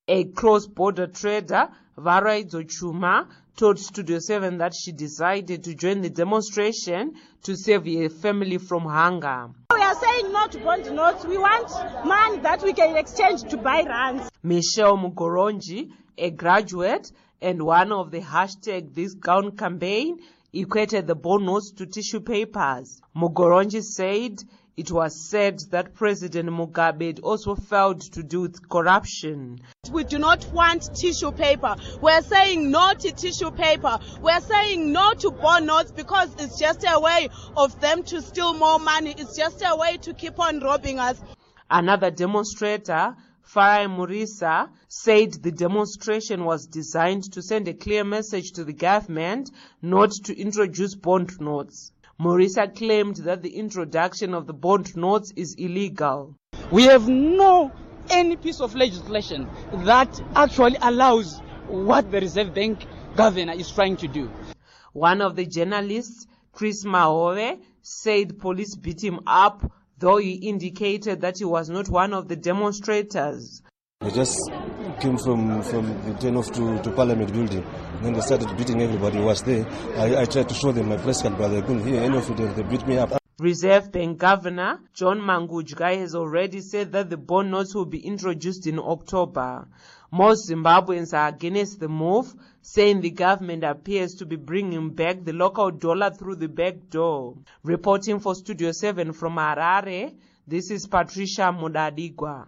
A cross-border trader, Varaidzo Chuma, told Studio seven that she decided to join the demonstration to save her family from hunger. We are saying no to bond notes. We want money that we can exchange to buy rands. Michelle Mugoronji, a graduate and one of the hashtag This Gown campaign, equated the bond notes to tissue papers. Mugoronji said it was said that President Mugabe had also failed to deal with corruption. We do not want tissue paper. We're saying no to tissue paper. We're saying no to bond notes because it's just a way of them to steal more money. It's just a way to keep on robbing us. Another demonstrator, Farai Murisa, said the demonstration was designed to send a clear message to the government not to introduce bond notes. Murisa claimed that the introduction of the bond notes is illegal. We have no any piece of legislation that actually allows what the Reserve Bank governor is trying to do. One of the journalists, Chris Mahove, said police beat him up, though he indicated that he was not one of the demonstrators. I just came from, from the turn off to, to Parliament building. Then they started beating everybody who was there. I, I tried to show them my press card, but they couldn't hear any of it. They beat me up. Reserve Bank Governor John Mangujgai has already said that the bond notes will be introduced in October. Most Zimbabweans are against the move, saying the government appears to be bringing back the local dollar through the back door. Reporting for Studio seven from Harare, this is Patricia Mudadigwa.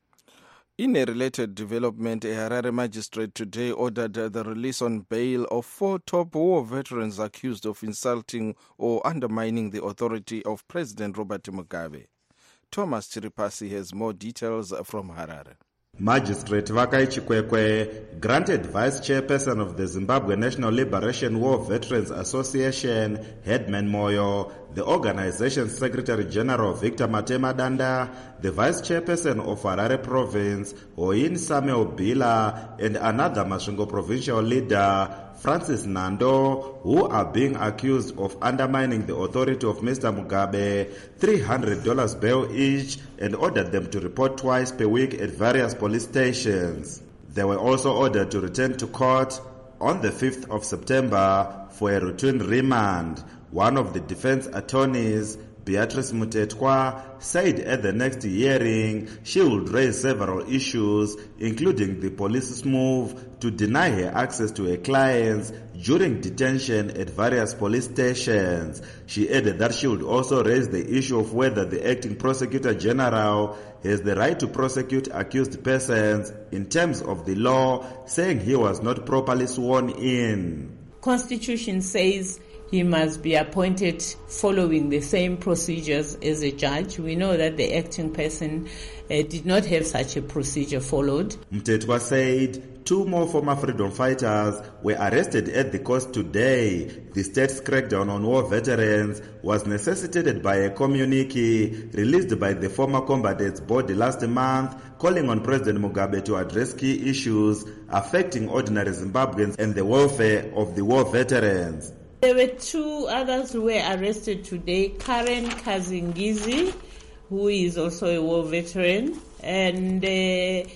In a related development, a Harare magistrate today ordered the release on bail of four top war veterans accused of insulting or undermining the authority of President Robert Mugabe. Thomas Chiripasi has more details from Harare. Magistrate Vakai Chikwekwe, granted Vice Chairperson of the Zimbabwe National Liberation War Veterans Association, Headman Moyo, the organization's Secretary General Victor Matema Danda, the Vice Chairperson of Harare Province, Oin Same Obila, and another Masvingo provincial leader, Francis Nando, who are being accused of undermining the authority of Mister Mugabe, three hundred dollars bail each, and ordered them to report twice per week at various police stations. They were also ordered to return to court on the fifth of September for a routine remand. One of the defense attorneys, Beatrice Mutetwa, said at the next hearing she would raise several issues, including the police's move to deny her access to her clients during detention at various police stations. She added that she would also raise the issue of whether the acting prosecutor general has the right to prosecute accused persons in terms of the law, saying he was not properly sworn in. Constitution says he must be appointed following the same procedures as a judge. We know that the acting person uh, did not have such a procedure followed. Mtetwa said two more former freedom fighters were arrested at the coast today. The state's crackdown on war veterans was necessitated by a communique released by the former combatants body last month, calling on President Mugabe to address key issues affecting ordinary Zimbabweans and the welfare of the war veterans. There were two others who were arrested today, Karen Kazingizi, who is also a war veteran, and uh,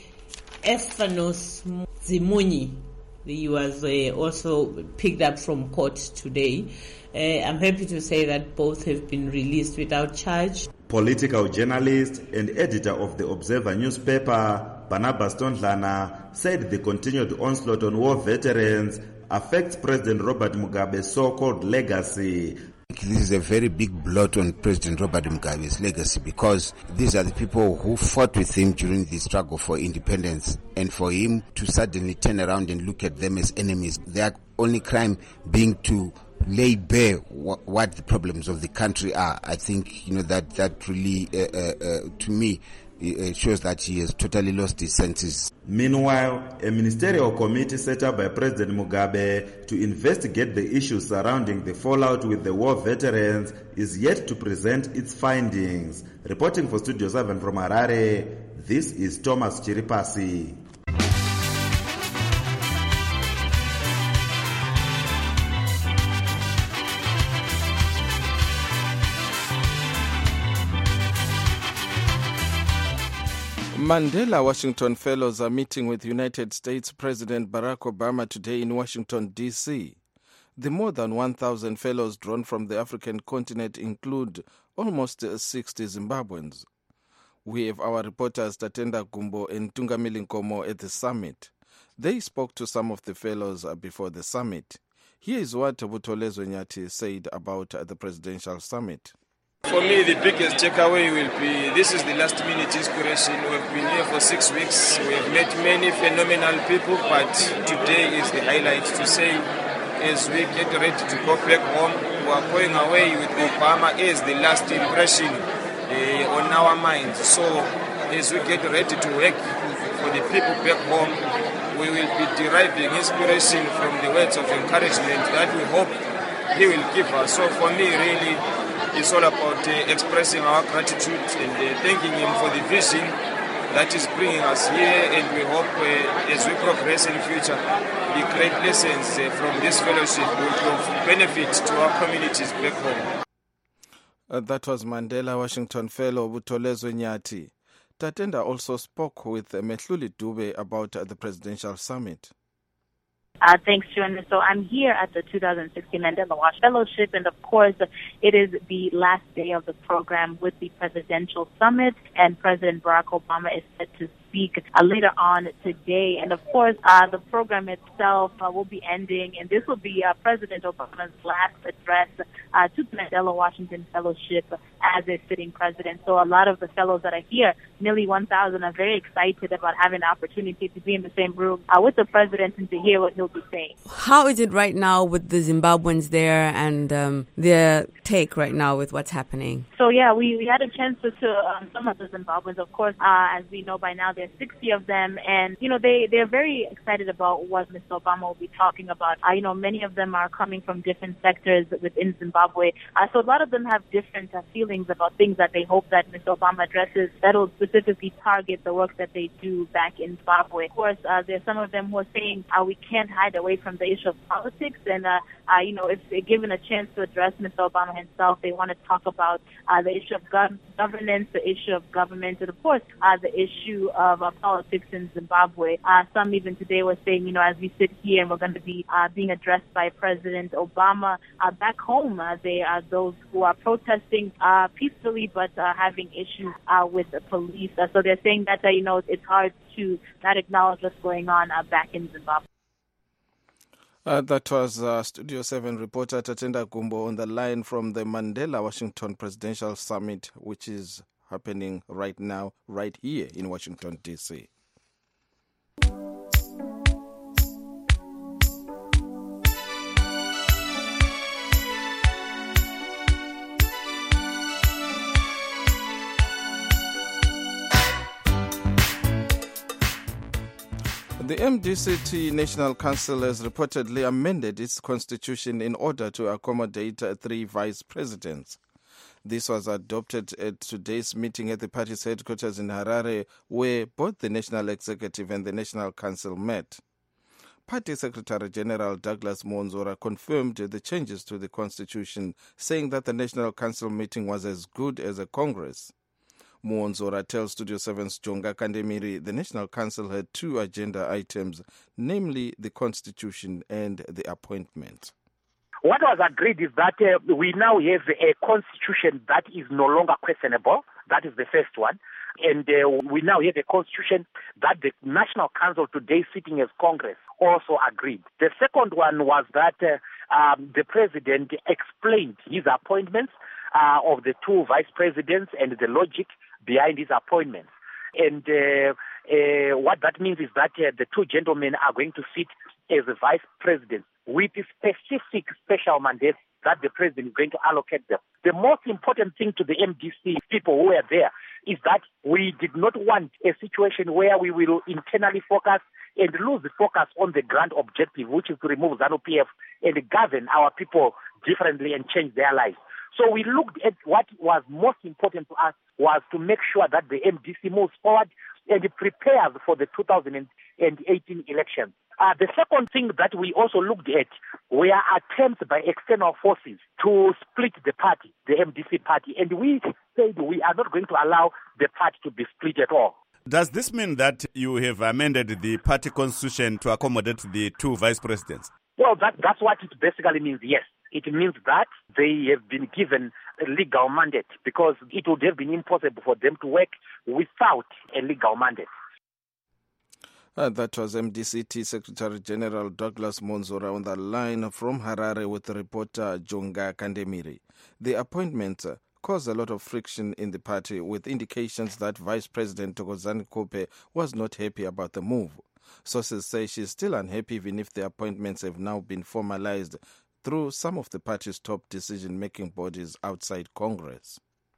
Ephanos Zimunyi. He was uh, also picked up from court today. Uh, I'm happy to say that both have been released without charge. Political journalist and editor of the Observer newspaper, Barnabas Tondlana, said the continued onslaught on war veterans affects President Robert Mugabe's so-called legacy. This is a very big blot on President Robert Mugabe's legacy because these are the people who fought with him during the struggle for independence, and for him to suddenly turn around and look at them as enemies, their only crime being to lay bare what, what the problems of the country are. I think, you know, that, that really, uh, uh, uh, to me, it shows that he has totally lost his senses. Meanwhile, a ministerial committee set up by President Mugabe to investigate the issues surrounding the fallout with the war veterans is yet to present its findings. Reporting for Studio seven from Harare, this is Thomas Chiripasi. Mandela Washington Fellows are meeting with United States President Barack Obama today in Washington, D C The more than one thousand fellows drawn from the African continent include almost sixty Zimbabweans. We have our reporters Tatenda Gumbo and Tungamili Nkomo at the summit. They spoke to some of the fellows before the summit. Here is what Butolezwe Nyati said about the presidential summit. For me, the biggest takeaway will be this is the last minute inspiration. We've been here for six weeks. We have met many phenomenal people, but today is the highlight to say as we get ready to go back home, we are going away with Obama as the last impression uh, on our minds. So as we get ready to work for the people back home, we will be deriving inspiration from the words of encouragement that we hope he will give us. So for me, really, it's all about uh, expressing our gratitude and uh, thanking him for the vision that is bringing us here, and we hope uh, as we progress in the future, the great lessons uh, from this fellowship will be of benefit to our communities back home. Uh, that was Mandela Washington Fellow Butolezwe Nyati. Tatenda also spoke with uh, Mehluli Dube about uh, the presidential summit. Uh, thanks, John. So I'm here at the two thousand sixteen Mandela Wash Fellowship, and of course, it is the last day of the program with the presidential summit, and President Barack Obama is set to speak uh, later on today. And of course, uh, the program itself uh, will be ending, and this will be uh, President Obama's last address uh, to the Mandela Washington Fellowship as a sitting president. So a lot of the fellows that are here, nearly one thousand, are very excited about having the opportunity to be in the same room uh, with the president and to hear what he'll be saying. How is it right now with the Zimbabweans there and um, their take right now with what's happening? So yeah, we, we had a chance to, to um, some of the Zimbabweans, of course, uh, as we know by now, there's sixty of them, and you know they they're very excited about what Mister Obama will be talking about. Uh, you know, many of them are coming from different sectors within Zimbabwe, uh, so a lot of them have different uh, feelings about things that they hope that Mister Obama addresses that will specifically target the work that they do back in Zimbabwe. Of course, uh, there's some of them who are saying uh, we can't hide away from the issue of politics, and uh, uh, you know, if they're given a chance to address Mister Obama himself, they want to talk about uh, the issue of gov- governance, the issue of government, and of course, uh, the issue of uh, politics in Zimbabwe. Uh, some even today were saying, you know, as we sit here and we're going to be uh, being addressed by President Obama uh, back home, uh, they are those who are protesting uh, peacefully but uh, having issues uh, with the police. Uh, so they're saying that, uh, you know, it's hard to not acknowledge what's going on uh, back in Zimbabwe. Uh, that was uh, Studio seven reporter Tatenda Gumbo on the line from the Mandela Washington Presidential Summit, which is happening right now, right here in Washington, D C The M D C T National Council has reportedly amended its constitution in order to accommodate uh, three vice presidents. This was adopted at today's meeting at the party's headquarters in Harare, where both the National Executive and the National Council met. Party Secretary General Douglas Muonzora confirmed the changes to the constitution, saying that the National Council meeting was as good as a Congress. Muonzora tells Studio seven's Jonga Kandemiri the National Council had two agenda items, namely the constitution and the appointment. What was agreed is that uh, we now have a constitution that is no longer questionable. That is the first one. And uh, we now have a constitution that the National Council today sitting as Congress also agreed. The second one was that uh, um, the president explained his appointments uh, of the two vice presidents and the logic behind his appointments. And uh, uh, what that means is that uh, the two gentlemen are going to sit as the vice presidents with specific special mandates that the president is going to allocate them. The most important thing to the M D C people who are there is that we did not want a situation where we will internally focus and lose the focus on the grand objective, which is to remove ZANU P F and govern our people differently and change their lives. So we looked at what was most important to us was to make sure that the M D C moves forward and prepares for the two thousand eighteen elections. Uh, the second thing that we also looked at were attempts by external forces to split the party, the M D C party, and we said we are not going to allow the party to be split at all. Does this mean that you have amended the party constitution to accommodate the two vice presidents? Well, that, that's what it basically means, yes. It means that they have been given a legal mandate, because it would have been impossible for them to work without a legal mandate. Uh, that was M D C T Secretary General Douglas Monzora on the line from Harare with reporter Jonga Kandemiri. The appointment uh, caused a lot of friction in the party, with indications that Vice President Thokozani Kope was not happy about the move. Sources say she's still unhappy even if the appointments have now been formalized through some of the party's top decision-making bodies outside Congress.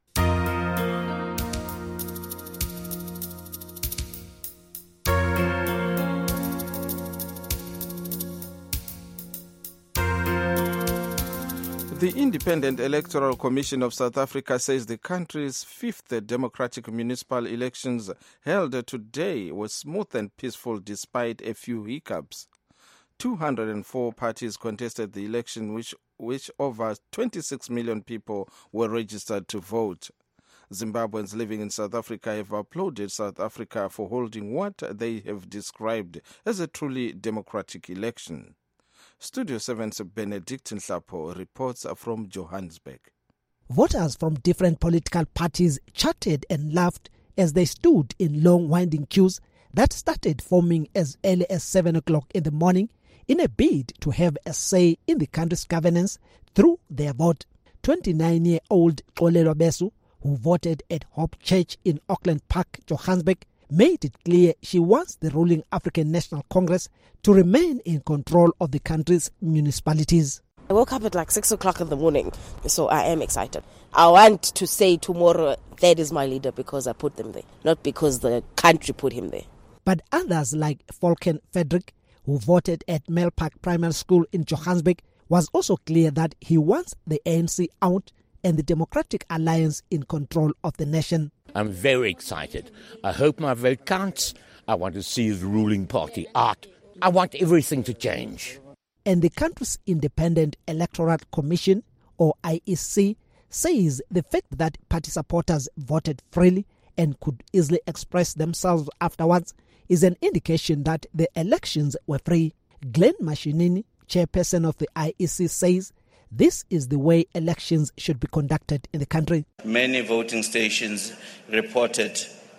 The Independent Electoral Commission of South Africa says the country's fifth democratic municipal elections held today were smooth and peaceful despite a few hiccups. two hundred four parties contested the election, which, which over twenty-six million people were registered to vote. Zimbabweans living in South Africa have applauded South Africa for holding what they have described as a truly democratic election. Studio seven's Benedict Nhlapo reports from Johannesburg. Voters from different political parties chatted and laughed as they stood in long winding queues that started forming as early as seven o'clock in the morning in a bid to have a say in the country's governance through their vote. twenty-nine-year-old Xolelwa Besu, who voted at Hope Church in Auckland Park, Johannesburg, made it clear she wants the ruling African National Congress to remain in control of the country's municipalities. I woke up at like six o'clock in the morning, so I am excited. I want to say tomorrow that is my leader because I put them there, not because the country put him there. But others like Volken Frederick, who voted at Melpark Primary School in Johannesburg, was also clear that he wants the A N C out and the Democratic Alliance in control of the nation. I'm very excited. I hope my vote counts. I want to see the ruling party out. I want everything to change. And the country's Independent Electoral Commission, or I E C, says the fact that party supporters voted freely and could easily express themselves afterwards is an indication that the elections were free. Glenn Mashinini, chairperson of the I E C, says this is the way elections should be conducted in the country. Many voting stations reported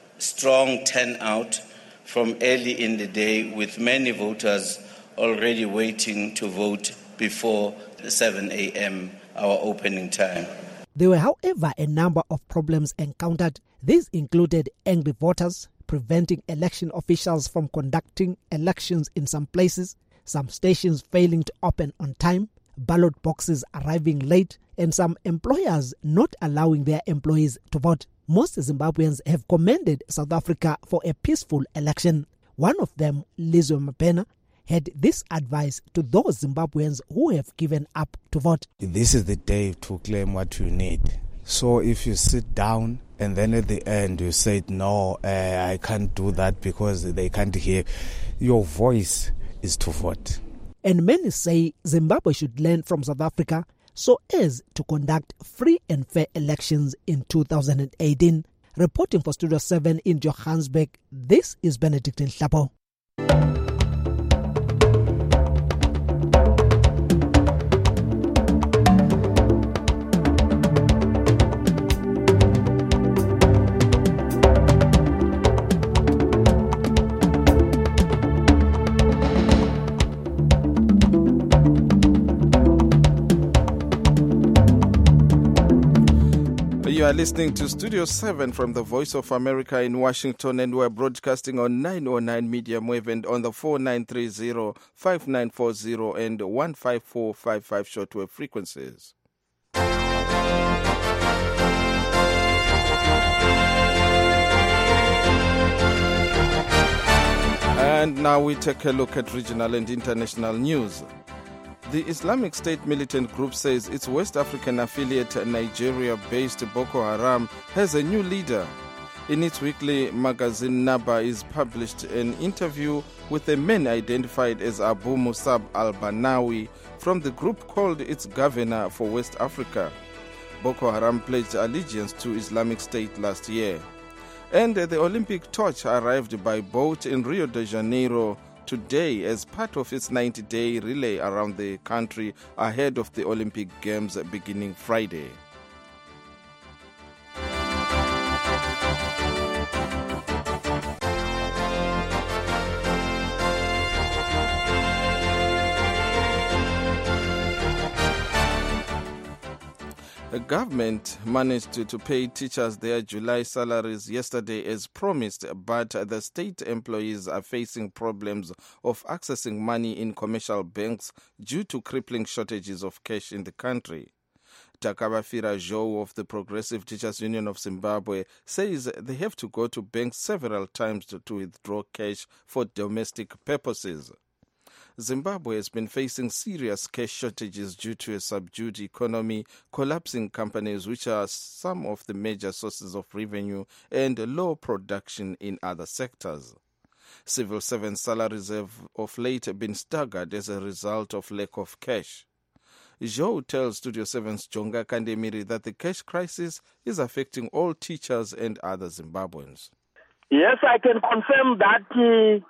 strong turnout from early in the day, with many voters already waiting to vote before seven a.m., our opening time. There were, however, a number of problems encountered. These included angry voters, preventing election officials from conducting elections in some places, some stations failing to open on time, ballot boxes arriving late, and some employers not allowing their employees to vote. Most Zimbabweans have commended South Africa for a peaceful election. One of them, Lizwe Mapena, had this advice to those Zimbabweans who have given up to vote. This is the day to claim what you need. So if you sit down and then at the end you say, no, uh, I can't do that because they can't hear, your voice is to vote. And many say Zimbabwe should learn from South Africa so as to conduct free and fair elections in two thousand eighteen. Reporting for Studio seven in Johannesburg, this is Benedict Nhlapo. You are listening to Studio seven from the Voice of America in Washington, and we're broadcasting on nine oh nine medium wave and on the four nine three zero, five nine four zero and one five four five five shortwave frequencies. And now we take a look at regional and international news. The Islamic State militant group says its West African affiliate, Nigeria-based Boko Haram, has a new leader. In its weekly magazine, Naba is published an interview with a man identified as Abu Musab al-Banawi from the group called its governor for West Africa. Boko Haram pledged allegiance to Islamic State last year. And the Olympic torch arrived by boat in Rio de Janeiro today as part of its ninety-day relay around the country ahead of the Olympic Games beginning Friday. The government managed to, to pay teachers their July salaries yesterday as promised, but the state employees are facing problems of accessing money in commercial banks due to crippling shortages of cash in the country. Takabafira Joe of the Progressive Teachers Union of Zimbabwe says they have to go to banks several times to, to withdraw cash for domestic purposes. Zimbabwe has been facing serious cash shortages due to a subdued economy, collapsing companies, which are some of the major sources of revenue, and low production in other sectors. Civil servant salaries have of late been staggered as a result of lack of cash. Joe tells Studio seven's Jonga Kandemiri that the cash crisis is affecting all teachers and other Zimbabweans. Yes, I can confirm that uh...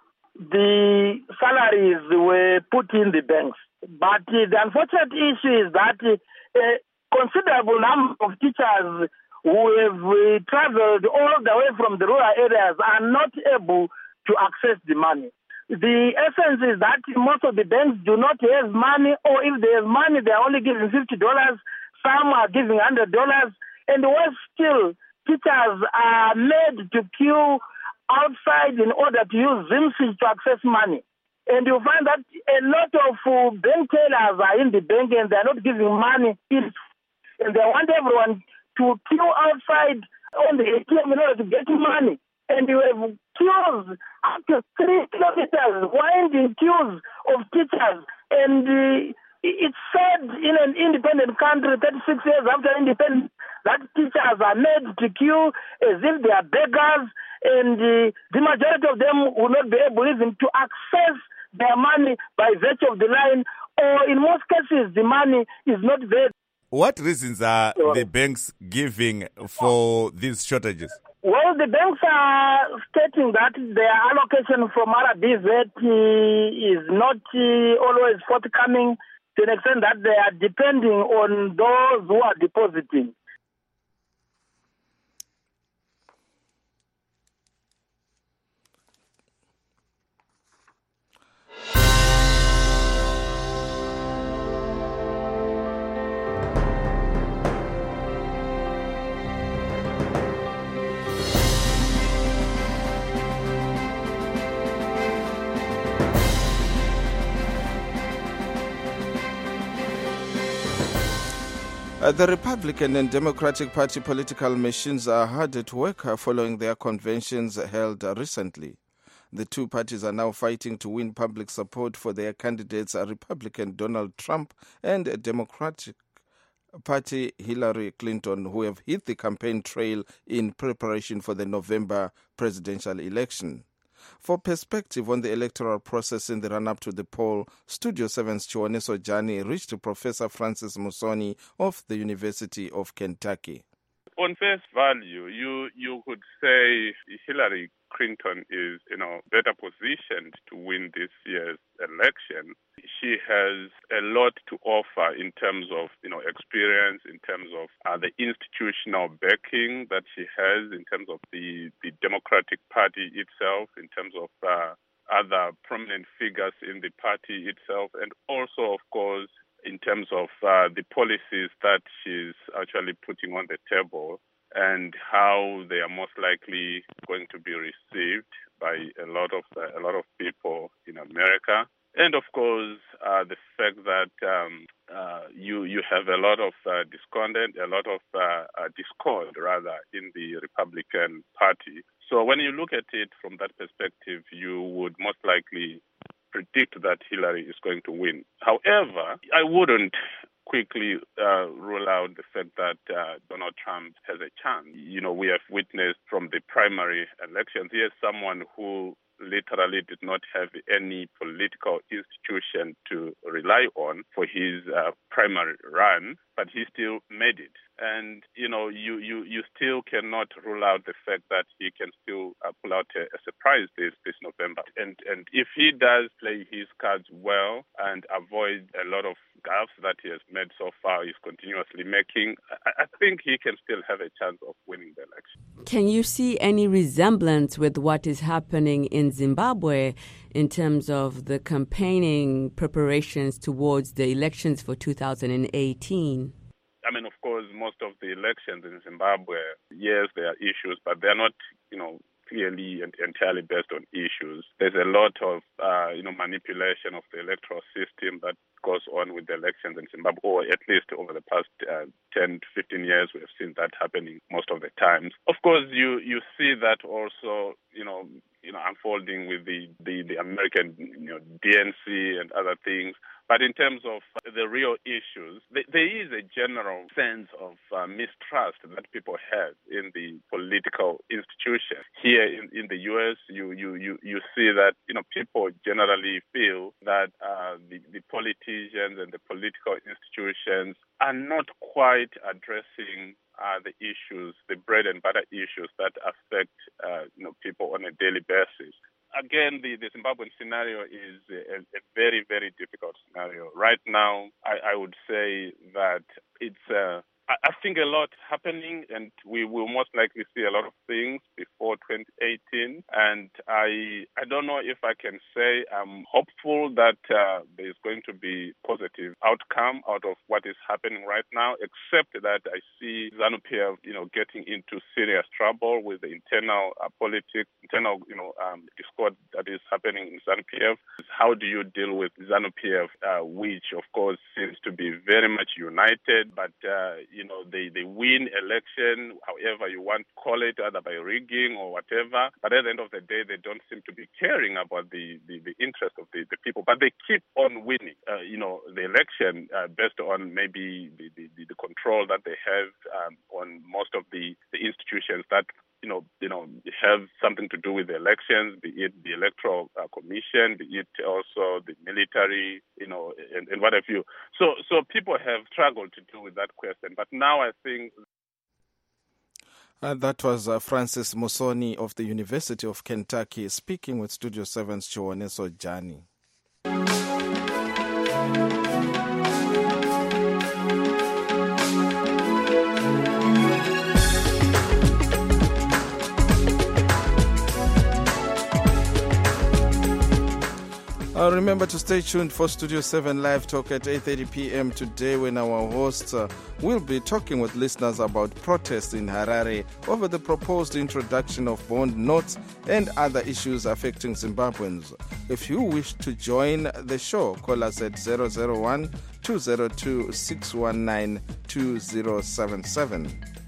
the salaries were put in the banks. But uh, the unfortunate issue is that uh, a considerable number of teachers who have uh, traveled all the way from the rural areas are not able to access the money. The essence is that most of the banks do not have money, or if they have money, they are only giving fifty dollars, some are giving one hundred dollars, and worse still, teachers are made to queue outside in order to use ZimSwitch to access money. And you find that a lot of uh, bank tellers are in the bank and they're not giving money in. And they want everyone to queue outside on the A T M in order to get money. And you have queues up to three kilometers, winding queues of teachers. And uh, it's said in an independent country, thirty-six years after independence, that teachers are made to queue as if they are beggars. And uh, the majority of them will not be able even to access their money by virtue of the line, or in most cases, the money is not there. What reasons are the banks giving for these shortages? Well, the banks are stating that their allocation from R B Z uh, is not uh, always forthcoming, to an extent that they are depending on those who are depositing. Uh, the Republican and Democratic Party political machines are hard at work following their conventions held recently. The two parties are now fighting to win public support for their candidates, Republican Donald Trump and Democratic Party Hillary Clinton, who have hit the campaign trail in preparation for the November presidential election. For perspective on the electoral process in the run-up to the poll, Studio seven's Chiwaneso Jani reached to Professor Francis Musoni of the University of Kentucky. On face value, you, you could say Hillary Clinton is, you know, better positioned to win this year's election. She has a lot to offer in terms of, you know, experience, in terms of uh, the institutional backing that she has, in terms of the, the Democratic Party itself, in terms of uh, other prominent figures in the party itself, and also, of course, in terms of uh, the policies that she's actually putting on the table and how they are most likely going to be received by a lot of uh, a lot of people in America. And of course, uh, the fact that um, uh, you you have a lot of uh, discontent, a lot of uh, uh, discord rather in the Republican Party. So when you look at it from that perspective, you would most likely predict that Hillary is going to win. However, I wouldn't quickly uh, rule out the fact that uh, Donald Trump has a chance. You know, we have witnessed from the primary elections, he is someone who literally did not have any political institution to rely on for his uh, primary run, but he still made it. And, you know, you, you, you still cannot rule out the fact that he can still uh, pull out a, a surprise this, this November. And, and if he does play his cards well and avoid a lot of gaffes that he has made so far, he's continuously making, I, I think he can still have a chance of winning the election. Can you see any resemblance with what is happening in Zimbabwe in terms of the campaigning preparations towards the elections for two thousand eighteen? I mean, of course, most of the elections in Zimbabwe, yes, there are issues, but they're not, you know, clearly and entirely based on issues. There's a lot of, uh, you know, manipulation of the electoral system that goes on with the elections in Zimbabwe, or at least over the past uh, ten to fifteen years, we have seen that happening most of the times. Of course, you, you see that also, you know, you know, unfolding with the, the, the American, you know, D N C and other things. But in terms of the real issues, there is a general sense of uh, mistrust that people have in the political institution. Here in, in the U S, you, you, you, you see that, you know, people generally feel that uh, the, the politicians and the political institutions are not quite addressing uh, the issues, the bread and butter issues that affect, uh, you know, people on a daily basis. Again, the, the Zimbabwean scenario is a, a very, very difficult scenario. Right now, I, I would say that it's, uh, I, I think a lot happening, and we will most likely see a lot of things before twenty eighteen. And I I don't know if I can say I'm hopeful that uh, there's going to be positive outcome out of what is happening right now, except that I see ZANU-P F, you know, getting into serious trouble with the internal uh, politics, internal, you know, um, discord that is happening in ZANU-P F. How do you deal with ZANU-P F, uh, which, of course, seems to be very much united, but, uh, you know, they, they win election, however you want to call it, either by rigging or whatever. But at the end of the day, they don't seem to be caring about the, the, the interest of the, the people. But they keep on winning, uh, you know, the election uh, based on maybe the, the, the control that they have um, on most of the, the institutions that, you know, you know, have something to do with the elections, be it the electoral uh, commission, be it also the military, you know, and, and what have you. So, so people have struggled to deal with that question. But now I think... Uh, that was uh, Francis Musoni of the University of Kentucky speaking with Studio seven's Chiwoneso Jani. Uh, remember to stay tuned for Studio seven Live Talk at eight thirty p.m. today, when our hosts uh, will be talking with listeners about protests in Harare over the proposed introduction of bond notes and other issues affecting Zimbabweans. If you wish to join the show, call us at zero zero one, two zero two, six one nine, two zero seven seven.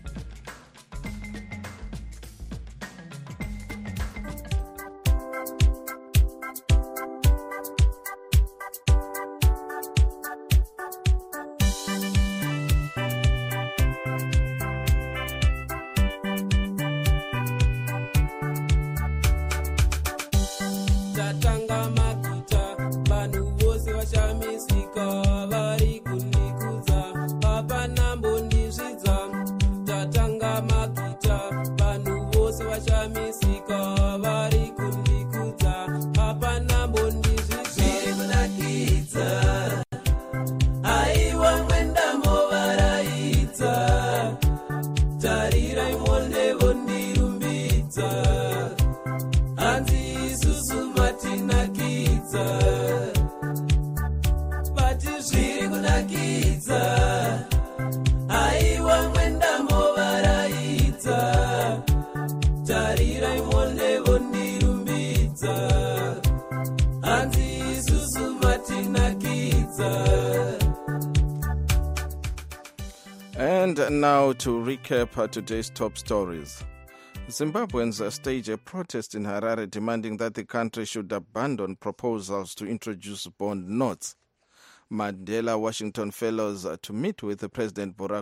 And now to recap today's top stories. Zimbabweans stage a protest in Harare demanding that the country should abandon proposals to introduce bond notes. Mandela Washington Fellows to meet with President Barack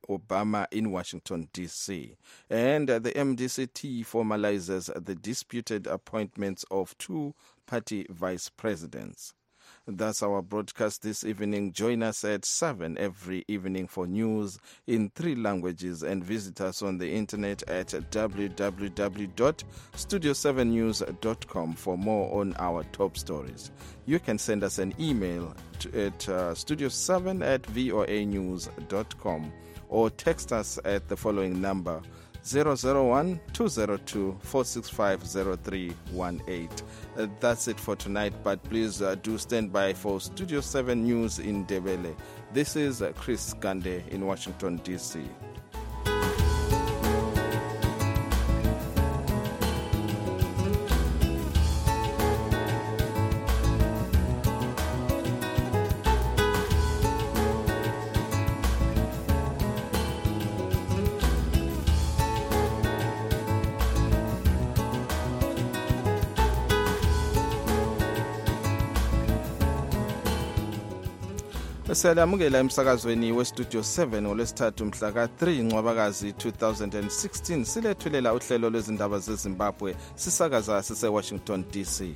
Obama in Washington, D C. And uh, the M D C T formalizes the disputed appointments of two party vice presidents. That's our broadcast this evening. Join us at seven every evening for news in three languages and visit us on the internet at w w w dot studio seven news dot com for more on our top stories. You can send us an email to, at uh, studio seven at voa news dot com or text us at the following number zero zero one, two zero two, four six five zero three one eight. Uh, that's it for tonight, but please uh, do stand by for Studio seven News in Ndebele. This is uh, Chris Gande in Washington, D C. Siyalamukela emsakazweni westudio seven ngolwesithathu mhla ka three Ncwabakazi two thousand sixteen. Silethulela uhlelo lwezindaba zeZimbabwe sisakaza sise Washington D C.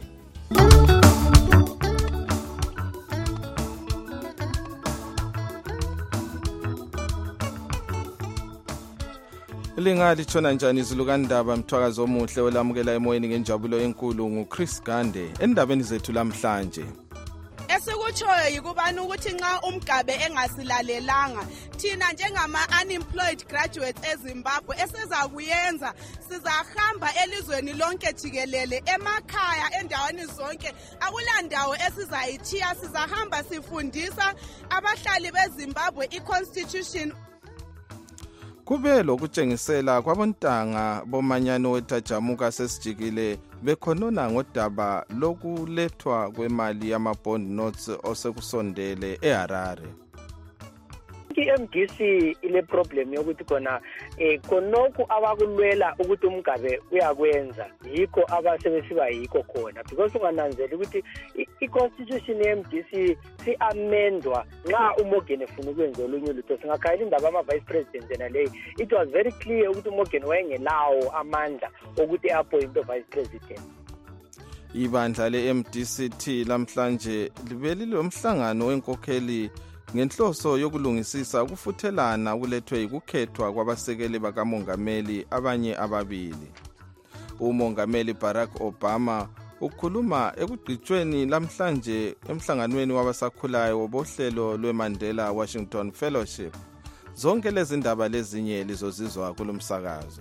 Linga litshona njani izulu kandaba mthwakazi omuhle olamukela emoyeni ngenjabulo enkulu nguChris Gande endabeni zethu lamhlanje. Esikutshoyo yikubani ukuthi nxa umgabe engasilalelanga thina njengama unemployed graduates eZimbabwe eseza kuyenza sizahamba elizweni lonke jikelele emakhaya endaweni zonke akulandawo esizayithiya sizahamba sifundisa abahlali beZimbabwe iconstitution. Kube lokutshengisela kwabontanga bomanyano wetajamuka sesijikile bekhonona ngodaba lokulethwa kwemali yama-bond notes osekusondele eHarare. I-M D C ile problem yokuthi khona eh konokhu abakulwela ukuthi umgabe uyakwenza yikho abasebesiba yikho khona because ungananzeli ukuthi i-constitution ye-M D C si-amendwa nxa uMorgan efuna ukwenza olunye lutho singakhayela indaba ama-vice president yena leyo. It was very clear ukuthi uMorgan wayengelawo amandla okuthi appoint vice president. Ibandla le-M D C T lamhlanje libelile umhlangano wenkokheli ngenhloso yokulungisisa ukufuthelana kulethwe ukukhethwa kwabasekeli bakamongameli abanye ababili. UMongameli Barack Obama ukhuluma ekugcitshweni lamhlanje emhlanganweni wabasakhulayo wobohlelo lweMandela Washington Fellowship. Zonke lezi ndaba lezinye lizozizwa kulomsakazo.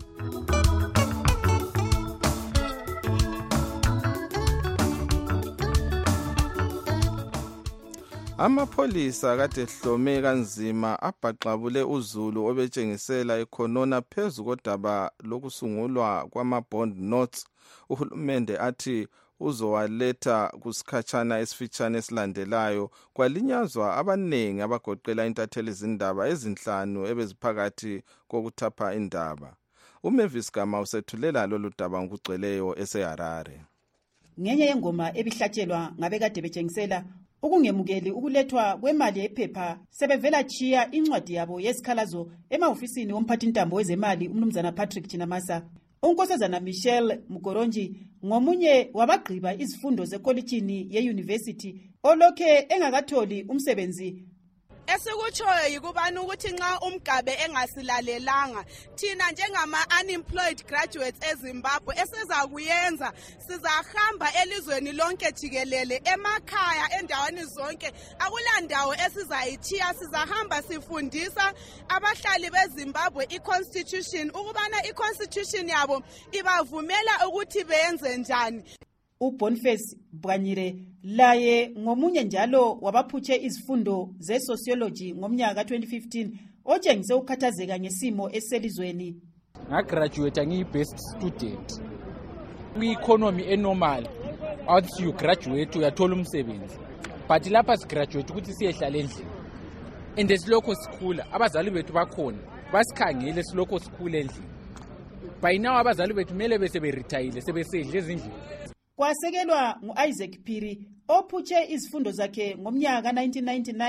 Amapholisa kade hlome kanzima abhaqabule uZulu obetshengisela ekhonona phezu kodaba lokusungulwa kwama-bond notes. Uhulumende athi uzowaletha kusikhatshana esifitshane esilandelayo kwalinyazwa abanengi abagoqela intatheli izindaba ezinhlanu ebeziphakathi kokuthapha indaba. uMavis Gama usethulela lolu daba ngokugcweleyo eseHarare. Ngenye yengoma ebihlatshelwa ngabekade betshengisela ukungemukeli ukulethwa kwemali yephepha sebevela chiya incwadi yabo yesikhalazo emahofisini womphathintambo wezemali umnumzana Patrick Chinamasa. Unkosazana Michelle Mugoronji ngomunye wabagqiba izifundo zekolitshini yeuniversity olokhe engakatholi umsebenzi. Esikutshoyo yikubani ukuthi nxa umgabe engasilalelanga thina njengama unemployed graduates eZimbabwe eseza kuyenza sizahamba elizweni lonke jikelele emakhaya endaweni zonke akulandawo esizayithiya sizahamba sifundisa abahlali beZimbabwe iconstitution ukubana iconstitution yabo ibavumela ukuthi benze njani. uBoniface Bwanyire laye ngomunye njalo wabaphutshe izifundo ze-sociology ngomnyaka twenty fifteen otshengise ukukhathazeka ngesimo eselizweni. Ngagraduate ngiyi-best student kwi-economy enormal athi you graduate uyathola umsebenzi but lapha sigraduate ukuthi siyehlala endlini and silokho sikhula abazali bethu bakhona basikhangele silokho sikhula endlini by now abazali bethu mele bese beretire sebesedla ezindlini. Kwasekelwa ngu-Isaac Phiri ophutshe izifundo zakhe ngomnyaka nineteen ninety-nine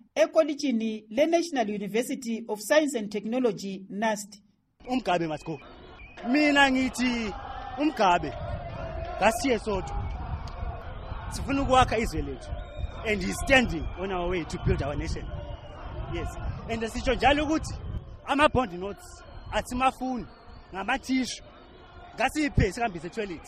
ekolitshini le-National University of Science and Technology, NUST. Umgabe must go. Mina ngithi Umgabe ngasiye sodwa. Sifuna ukwakha izwe lethu, and he's standing on our way to build our nation. Yes, and sisho njalo ukuthi ama-bond notes athi mafuni ngamathishu ngasiphe sikambise toilet.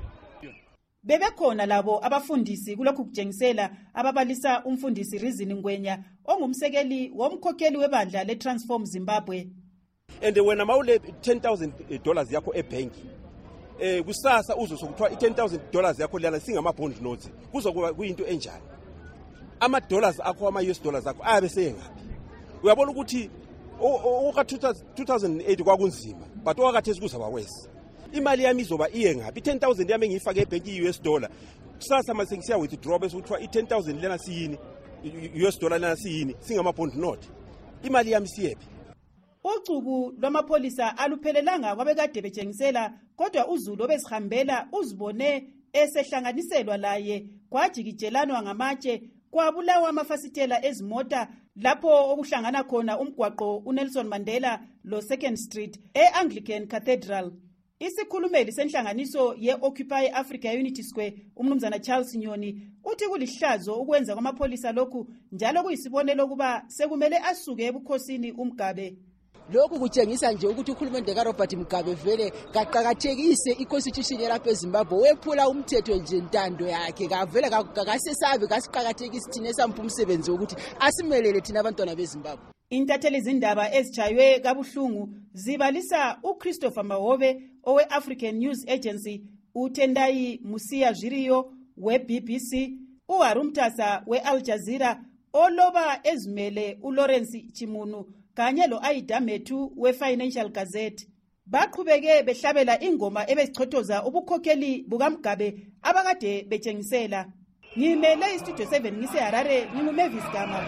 Bebekhona labo abafundisi kulokhu kujengisela ababalisa umfundisi Rizini Ngwenya ongumsekeli womkhokheli webandla le-Transform Zimbabwe. And wena mawule ten thousand dollars yakho ebank eh kusasa uzosokuthiwa i ten thousand dollars yakho lana singama-bond notes kuzokuba kuyinto enjani. Ama-dollars akho ama-U S dollars akho ayabe seyengaphi. Uyabona ukuthi oka two thousand eight kwakunzima but okakhathesi kuzaba wesi. Imali yami izoba iye ngaphi? ten thousand yami engiyifake ebhenki i-U S dollar kusasa mase ngisiya withdraw bese kuthiwa i ten thousand lena siyini i-U S dollar lena siyini singama-bond note. Imali yami siyephi? Ucubu lwamapholisa aluphelelanga kwabekade betshengisela kodwa uZulu obesihambela uzibone esehlanganiselwa laye kwajikijelanwa ngamatshe kwabulawa amafasitela ezimota lapho okuhlangana khona umgwaqo uNelson Mandela lo Second Street e-Anglican Cathedral. Isikhulumeli senhlanganiso ye-Occupy Africa Unity Square umnumzana Charles Nyoni uthi kulihlazo ukwenza kwamapholisa lokhu njalo kuyisibonelo kuba sekumele asuke ebukhosini uMgabe. Lokhu kutshengisa nje ukuthi ukhulumende kaRobert Mugabe vele kaqhakathekise iconstitution yalapha eZimbabwe wephula umthetho nje intando yakhe kavele kasesabe kasiqhakathekisa thina esampa umsebenzi ukuthi asimelele thina abantwana beZimbabwe. Intatheli izindaba ezijaywe kabuhlungu zibalisa uChristopher Mahobe owe-African News Agency, uTendai Musia Zhiriyo we-B B C, uHarumtasa we-Al Jazeera oloba ezimele uLawrence Chimunu kanye lo-Aida Methu we-Financial Gazette. Baqhubeke behlabela ingoma ebesichothoza ubukhokheli bukaMgabe abakade betshengisela. Ngimele istudio seven ngise-Harare nginguMavis Gama.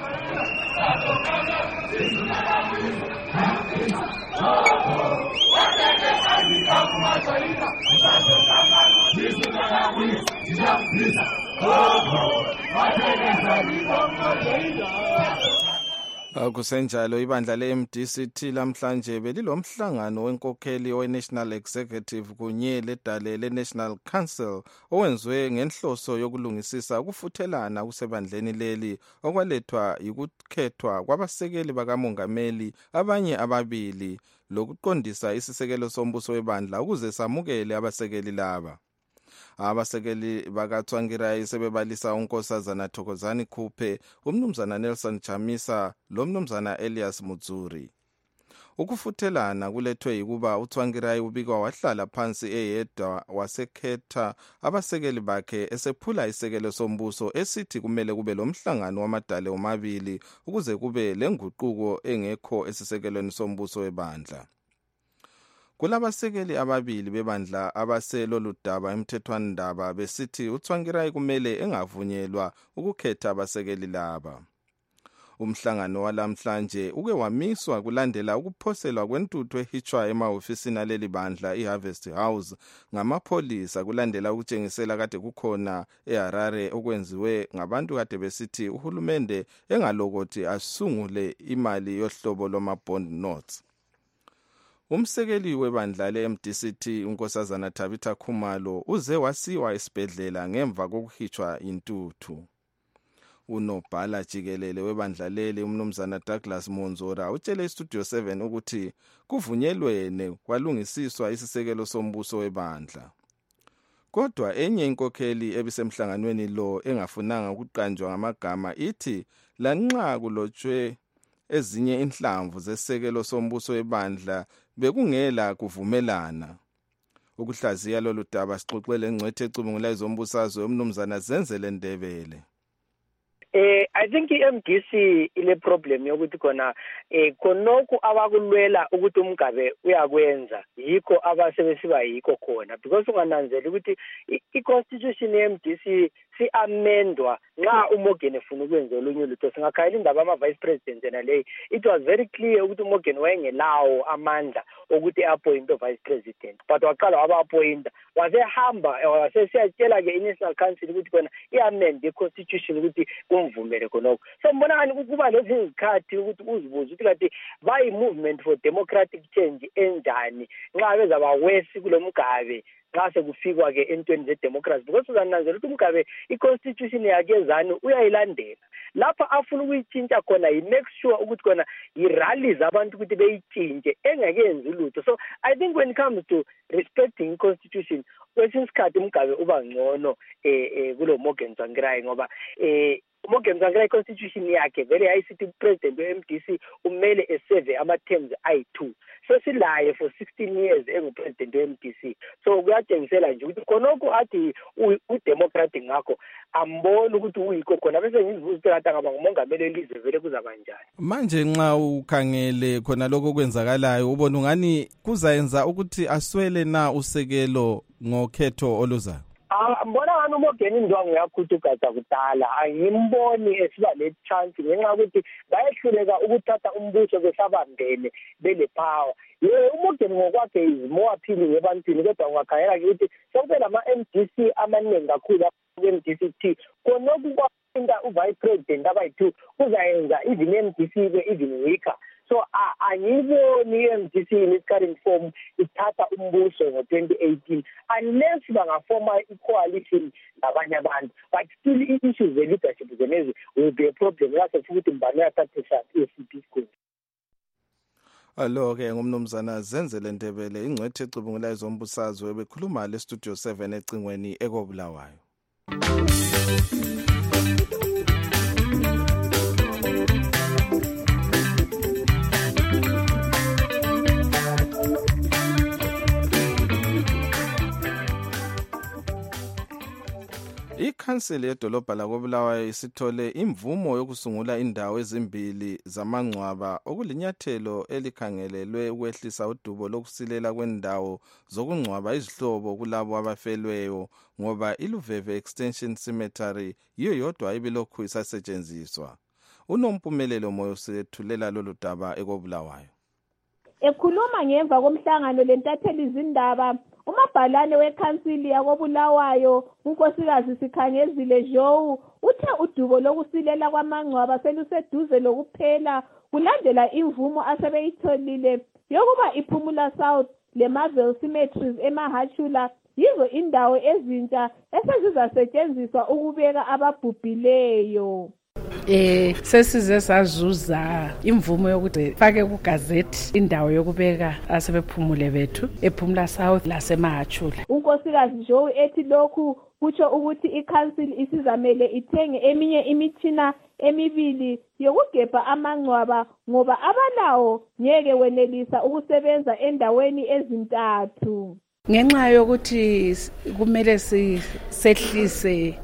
Kusenjalo ibandla le-M D C T lamhlanje belilomhlangano wenkokheli we-National Executive kunye ledale le-National Council owenziwe ngenhloso yokulungisisa ukufuthelana kusebandleni leli okwalethwa yikukhethwa kwabasekeli bakamongameli abanye ababili lokuqondisa isisekelo sombuso webandla ukuze samukele abasekeli laba. Abasekeli bakaTsvangirai sebebalisa unkosazana Thokozani Khuphe, umnumzana Nelson Chamisa lomnumzana Elias Mutsuri. Ukufuthelana kulethwe yikuba uTsvangirai ubikwa wahlala phansi eyedwa wasekhetha abasekeli bakhe esephula isekelo sombuso esithi kumele kube lomhlangano wamadale omabili ukuze kube lenguquko engekho esisekelweni sombuso webandla. Kulabasekeli ababili bebandla abaseloludaba emthethwandaba besithi uTsvangirai kumele engavunyelwa ukukhetha abasekeli laba. Umhlangano walamhlanje uke wamiswa kulandela ukuphoselwa kwentuthu ehitshwa emahofisini aleli bandla iHarvest House ngamapholisa kulandela ukutshengisela kade kukhona eHarare okwenziwe ngabantu kade besithi uhulumende engalokothi asungule imali yohlobo lwama-bond notes. Umsekeli webandla le-M D C T unkosazana Tabitha Khumalo uze wasiwa esibhedlela ngemva kokuhitshwa intuthu. Unobhala jikelele webandla leli umnumzana Douglas Monzora utshele iStudio seven ukuthi kuvunyelwene kwalungisiswa isisekelo sombuso webandla. Kodwa enye inkokheli ebisemhlanganweni lo engafunanga ukuqanjwa ngamagama ithi lanxa kulotshwe ezinye inhlamvu zesekelo sombuso webandla bekungela kuvumelana. Ukuhlaziya lolu daba sixoxele ngcwethe ecubungula izombusazwe umnumzana Zenzele Ndebele. Eh I think i-M D C ile problem yokuthi khona eh khonokho abakulwela ukuthi uMgabe uyakwenza yikho abasebesiba yikho khona because ungananzela ukuthi i-constitution ye-M D C si-amendwa nxa uMorgan efuna ukwenza olunye ulutho. Singakhayela indaba ama-vice president yena leyo. It was very clear ukuthi uMorgan wayengelawo amandla ukuthi appoint vice president, but waqala waba-appointa. Wasehamba wasesiyatshela-ke i-National Council ukuthi khona i-amend i-constitution ukuthi kumvumele khonokho. So mbonani ukuthi kuba lezi izikhathi ukuthi uzibuze ukuthi kanti bayi-movement for democratic change enjani nxa bezaba wesi kulo mgabe nxa sekufikwa-ke entweni ze-democracy, because uzananzela ukuthi umgabe i-constitution yakhe zanu uyayilandela. Lapha afuna ukuyitshintsha khona yi-make sure ukuthi khona yi-rallies abantu ukuthi beyitshintshe engakenzi lutho. So I think when it comes to respecting i-constitution, kwesinye isikhathi umgabe uba ngcono eh eh kulo Morgan Tsvangirai ngoba eh Morgan Tsvangirai constitution yakhe vele ayisithi president we-M D C umele eserve ama-terms ayi-two. So silaye for sixteen years engu-president we-M D C. So kuyatshengisela nje ukuthi khonokho athi u-democratic ngakho amboni ukuthi uyikho khona bese ngizibuza ukuthi kanti angaba ngumongameli elizwe vele kuzaba njani. Manje nxa ukhangele khona lokho kwenzakalayo ubona ungani kuzayenza ukuthi aswele na usekelo ngokhetho oluzayo? Ah, mbona ngani uMorgan indwangu yakhuthukaza kudala, angimboni esiba le chance ngenxa ukuthi bayehluleka ukuthatha umbuso besabambene bele power. Ye uMorgan ngokwakhe is more appealing ebantwini, kodwa ungakhayela ukuthi sonke lama M D C amaningi kakhulu ku-M D C T khonokho kwaphinda u-vice president abayi-two kuzayenza even i-M D C ibe even weaker. So angiyiboni i-M D C in its current form ithatha umbuso ngo-twenty eighteen unless bangafoma i-coalition nabanye abantu, but still i-issues ze-leadership zenezi will be a problem lase futhi mbani uyathathisa i-S C P school. Alo-ke ngumnumzana Zenzele Ndebele ingcwethe ecubungula ezombusazwe bekhuluma le studio seven ecingweni ekobulawayo. Ikhanseli yedolobha lakobulawayo isithole imvumo yokusungula indawo ezimbili zamangcwaba okulinyathelo elikhangelelwe ukwehlisa udubo lokusilela kwendawo zokungcwaba izihlobo kulabo abafelweyo ngoba iLuveve Extension Cemetery yiyo yodwa ibilokhu isasetshenziswa. Unompumelelo moyo sethulela lolu daba ekobulawayo. Ekhuluma ngemva komhlangano lentatheli izindaba umabhalane wekhansili yakobulawayo unkosikazi Sikhangezile Joe uthe udubo lokusilela kwamangcwaba seluseduze lokuphela kulandela imvumo asebeyitholile yokuba iPhumula South leMarvel Cemeteries eMahachula yizo indawo ezintsha esezizasetshenziswa ukubeka ababhubhileyo. Eh sesize sazuza imvumo yokuthi fake ku gazette indawo yokubeka asebephumule bethu ePhumula South laseMahachula. Unkosikazi Joe ethi lokhu kutsho ukuthi iCouncil isizamele ithenge eminye imithina emibili yokugebha amangcwaba ngoba abalawo ngeke wenelisa ukusebenza endaweni ezintathu. Ngenxa yokuthi kumele sisehlise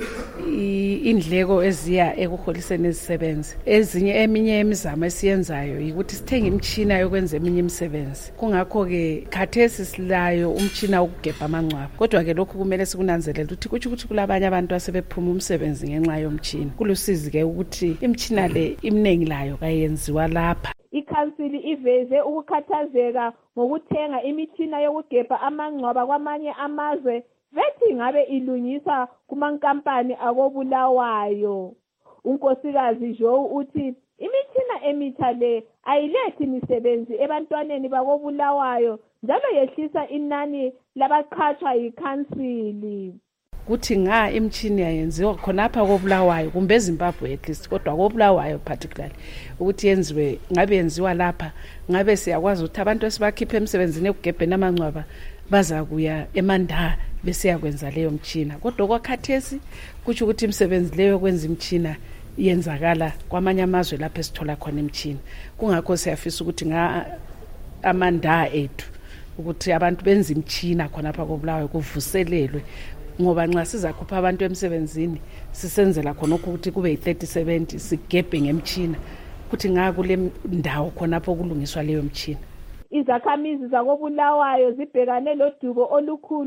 indleko eziya ekuholiseni izisebenzi, ezinye eminye emizamo esiyenzayo ukuthi sithenge imtshina yokwenza eminye imisebenzi. Kungakho ke khathesi silayo umtshina wokugebha amangcwaba, kodwa ke lokhu kumele sikunanzelele ukuthi kuthi ukuthi kulabanye abantu asebephuma umsebenzi ngenxa yomtshina. Kulusizi ke ukuthi imtshina le imningi layo kayenziwa lapha. Ikhansili iveze ukukhathazeka ngokuthenga imithina yokugebha amangcwaba kwamanye amazwe vethi ngabe ilungisa kumankampani akobulawayo. Unkosikazi Joe uthi imithina emitsha le ayilethi misebenzi ebantwaneni bakobulawayo njalo yehlisa inani labaqhatshwa yikhansili. Kuthi nga imtshini yayenziwa khonapha kobulawayo kumbe eZimbabwe at least, kodwa kobulawayo particularly ukuthi yenziwe ngabe yenziwa lapha ngabe siyakwazi ukuthi abantu esibakhipha emsebenzini ekugebheni amangcwaba baza kuya eManda besiya kwenza leyo mtshina. Kodwa kwakhathesi kuthi ukuthi imisebenzi leyo kwenza imtshina yenzakala kwamanye amazwe lapha esithola khona imtshina. Kungakho siyafisa ukuthi nga amanda ethu ukuthi abantu benza imtshina khonapha kobulawayo kuvuselelwe ngoba nxa sizakhupha abantu emsebenzini sisenzela khona ukuthi kube yi-thirty seventy sigebhe ngemtshina kuthi nga kule ndawo khonapho kulungiswa leyo mtshina. Izakhamizi zakobulawayo zibhekane lodubo olukhulu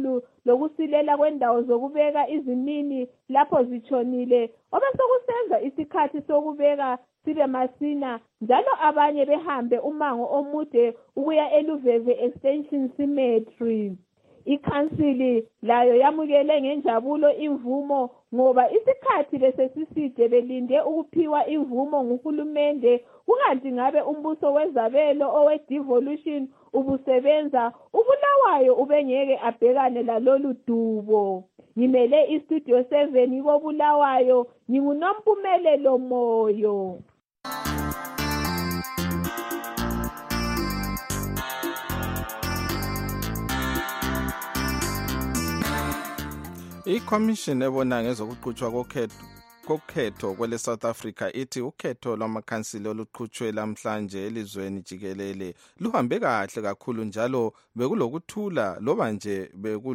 lokusilela kwendawo zokubeka izimini lapho zitshonile obesekusenza isikhathi sokubeka sibe masina njalo abanye behambe umango omude ukuya eLuveve Extension Cemetery. Ikhansili layo yamukele ngenjabulo imvumo ngoba isikhathi besesiside belinde ukuphiwa imvumo nguhulumende kungathi ngabe umbuso wezabelo owe-devolution ubusebenza uBulawayo ubengeke abhekane lalolu dubo. Ngimele istudio seven koBulawayo nginguNompumelelo Moyo. I-Commission ebona ngezokuqhutshwa kokhetho kokhetho kwele South Africa ithi ukhetho lwamakhansila oluqhutshwe namhlanje elizweni jikelele luhambe kahle kakhulu njalo bekulokuthula loba nje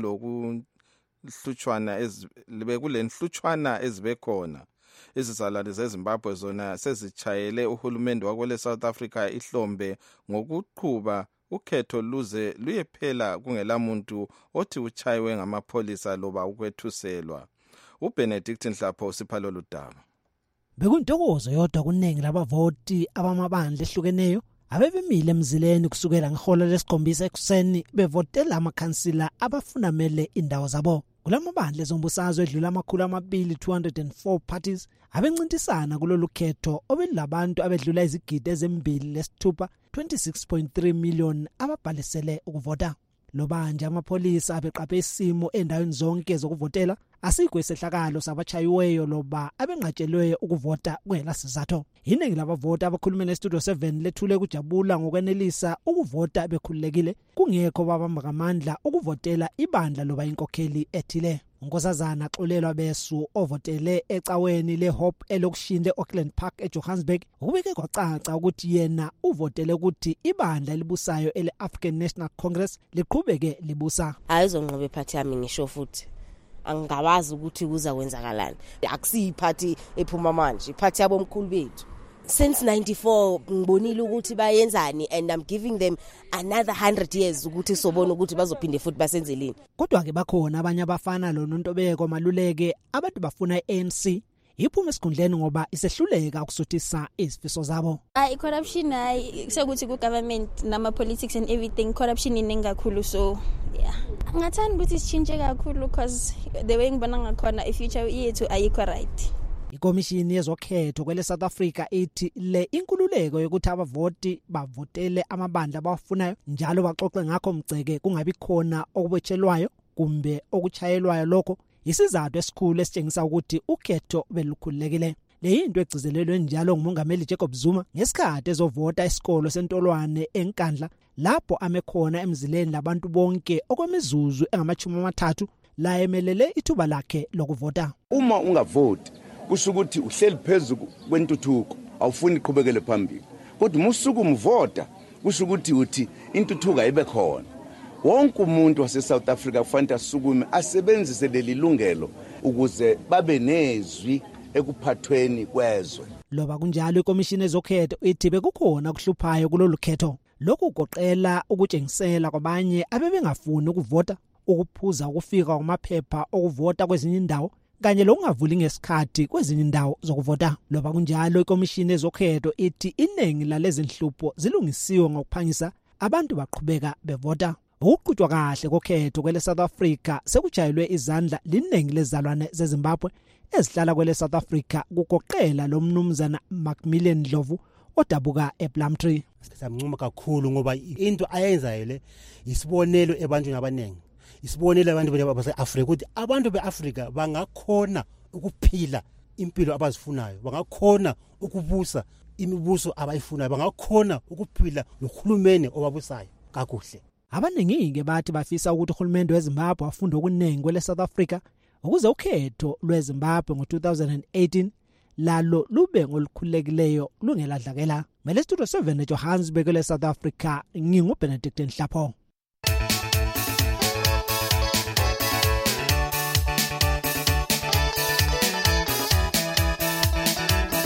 bekulokuhlutshwana bekulenhlutshwana ezibekhona. Izizalwane zeZimbabwe zona sezichayele uhulumende wakwele South Africa ihlombe ngokuqhuba ukhetho luze luyephela kungelamuntu othi uchayiwe ngamapholisa loba ukwethuselwa. uBenedict Nhlapho usipha lolu daba. Bekuntokozo yodwa kuningi labavoti abamabandla ehlukeneyo abebemile emzileni kusukela ngehora lesikhombisa ekuseni bevotela amakhansila abafunamele indawo zabo. Kulamabandla ezombusazwe edlula amakhulu amabili two hundred four parties abencintisana kulolu khetho obelabantu abedlula izigidi ezimbili lesithupha twenty-six point three million ababhalisele ukuvota. Lobanje amapholisa abeqaphe isimo endaweni zonke zokuvotela asikho isehlakalo sabachayiweyo loba abenqatshelwe ukuvota kungela sizathu. Iningi labavoti abakhuluma nestudio seven lethule kujabula ngokwenelisa ukuvota bekhululekile kungekho babamba ngamandla ukuvotela ibandla loba inkokheli ethile. Nkosazana Xolelwa Besu ovotele ecaweni leHope elokushinde Auckland Park eJohannesburg ubeke kwacaca ukuthi yena uvotele ukuthi ibandla libusayo ele African National Congress liqhubeke libusa. Ayizonqobe iphathi yami ngisho futhi angawazi ukuthi kuza kwenzakalani. Akusiyiphathi ephuma manje, iphathi yabomkhulu bethu. Since ninety-four ngibonile ukuthi bayenzani and I'm giving them another one hundred years ukuthi sobona ukuthi bazophinde futhi basenzelini. Kodwa ke bakhona abanye abafana lo Nontobeko Maluleke abantu bafuna i-A N C iphuma esikhundleni ngoba isehluleka ukusuthisa izifiso zabo. Ah, corruption hayi sekuthi ku government nama politics and everything corruption iningi kakhulu so yeah. Ngathanda ukuthi sichinje kakhulu because the way ngibona ngakhona i future yethu ayikho right. Ikomishini yezokhetho kwele South Africa ithi le inkululeko yokuthi abavoti bavotele amabandla abafunayo njalo baxoxe ngakho mgceke kungabi khona okubetshelwayo kumbe okuchayelwayo lokho isizathu esikhulu esitshengisa ukuthi ukhetho belukhululekile. Le into egcizelelwe njalo ngumongameli Jacob Zuma ngesikhathi ezovota esikolo sentolwane eNkandla lapho amekhona emzileni labantu bonke okwemizuzu engamachumi amathathu la emelele ithuba lakhe lokuvota. Uma ungavoti kusho ukuthi uhleli phezulu kwentuthuko awufuni iqhubekele phambili, kodwa musuku umvota kusho ukuthi uthi intuthuko ayibe khona. Wonke umuntu wase South Africa kufanele asukume asebenzise leli lungelo ukuze babe nezwi ekuphathweni kwezwe. Loba kunjalo ikomishini ezokhetho ithi bekukhona kuhluphayo kulolu khetho. Lokhu kugoqela ukutshengisela kwabanye abebengafuni ukuvota, ukuphuza ukufika kwamaphepha okuvota kwezinye indawo kanye lokungavuli ngesikhathi kwezinye indawo zokuvota. Loba kunjalo ikomishini ezokhetho ithi iningi lalezi nhlupho zilungisiwe ngokuphangisa abantu baqhubeka bevota. Ukuqhutshwa kahle kokhetho kwele South Africa sekujayelwe izandla liningi lezalwane zeZimbabwe ezihlala kwele South Africa kugoqela lo mnumzana Macmillan Ndlovu odabuka ePlumtree. Samncoma kakhulu ngoba into ayenzayo le isibonelo ebantwini abanengi. Isibonelo abantu base-Afrika ukuthi abantu be-Afrika bangakhona ukuphila impilo abazifunayo, bangakhona ukubusa imibuso abayifunayo, bangakhona ukuphila nohulumeni obabusayo kakuhle. Abaningi-ke bathi bafisa ukuthi uhulumende weZimbabwe afunde okuningi kwele South Africa ukuze ukhetho lweZimbabwe ngo two thousand eighteen lalo lube ngolukhululekileyo lungeladlakela. Mele studio seven eJohannesburg kwele South Africa nginguBenedict Nhlapho.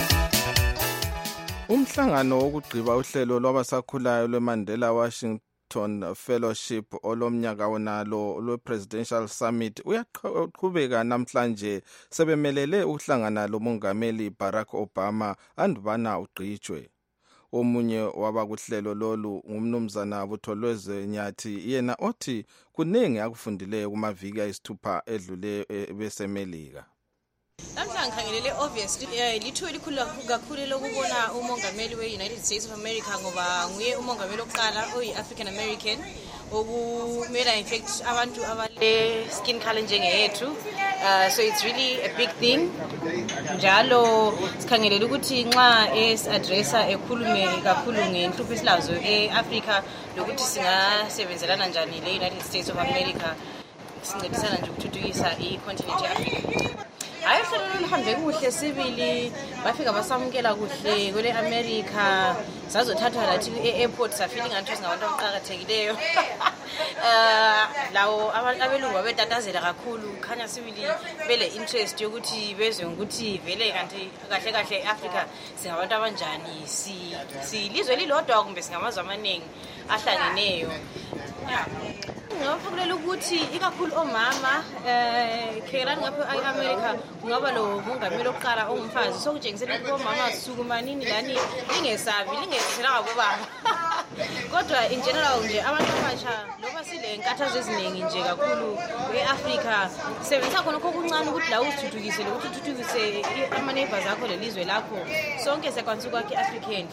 Umhlangano wokugqiba uhlelo lwabasakhulayo lweMandela Washington Washington Fellowship olomnyaka wonalo lwe-Presidential Summit uyaqhubeka namhlanje sebemelele ukuhlangana lomongameli Barack Obama andubana ugqitshwe. Omunye wabakuhlelo lolu ngumnumzana Butholweze Nyathi yena othi kuningi akufundileyo kumaviki ayisithupha edlule besemelika. Namhlanje ngikhangelele obviously lithuba elikhulu kakhulu lokubona umongameli we-United States of America ngoba nguye umongameli oqala oyi-African American okumela in fact abantu abale skin color njengeyethu. Uh, so it's really a big thing. Njalo sikhangelele ukuthi nxa es-addressa ekhulume kakhulu ngenhlupho esilazo e-Africa lokuthi singasebenzelana njani le-United States of America sincedisana nje ukuthuthukisa i-continent ye-Africa. Hayi hlelo lihambe kuhle sibili bafika basamukela kuhle kule America sazothathwa lathi e-airport safika ngathi singabantu abaqhakathekileyo. Eh lawo abelungu babetatazela kakhulu khanya sibili bele interest yokuthi bezwe ukuthi vele kanti kahle kahle eAfrica singabantu abanjani si silizwe lilodwa kumbe singamazwe amaningi ahlangeneyo. Yeah. Ngaphukulela ukuthi ikakhulu omama eh kherani ngapha eAmerica kungaba lo mongameli oqala ongumfazi sokujengisela ukuthi omama sukumanini lani lingesabi lingesela ngabobaba. Kodwa in general nje abantu abasha loba sile nkathazo eziningi nje kakhulu eAfrica sebenzisa khona kokuncane ukuthi la usithuthukise lokuthi uthuthukise ama neighbors akho lelizwe lakho sonke sekwanisa kwakhe African.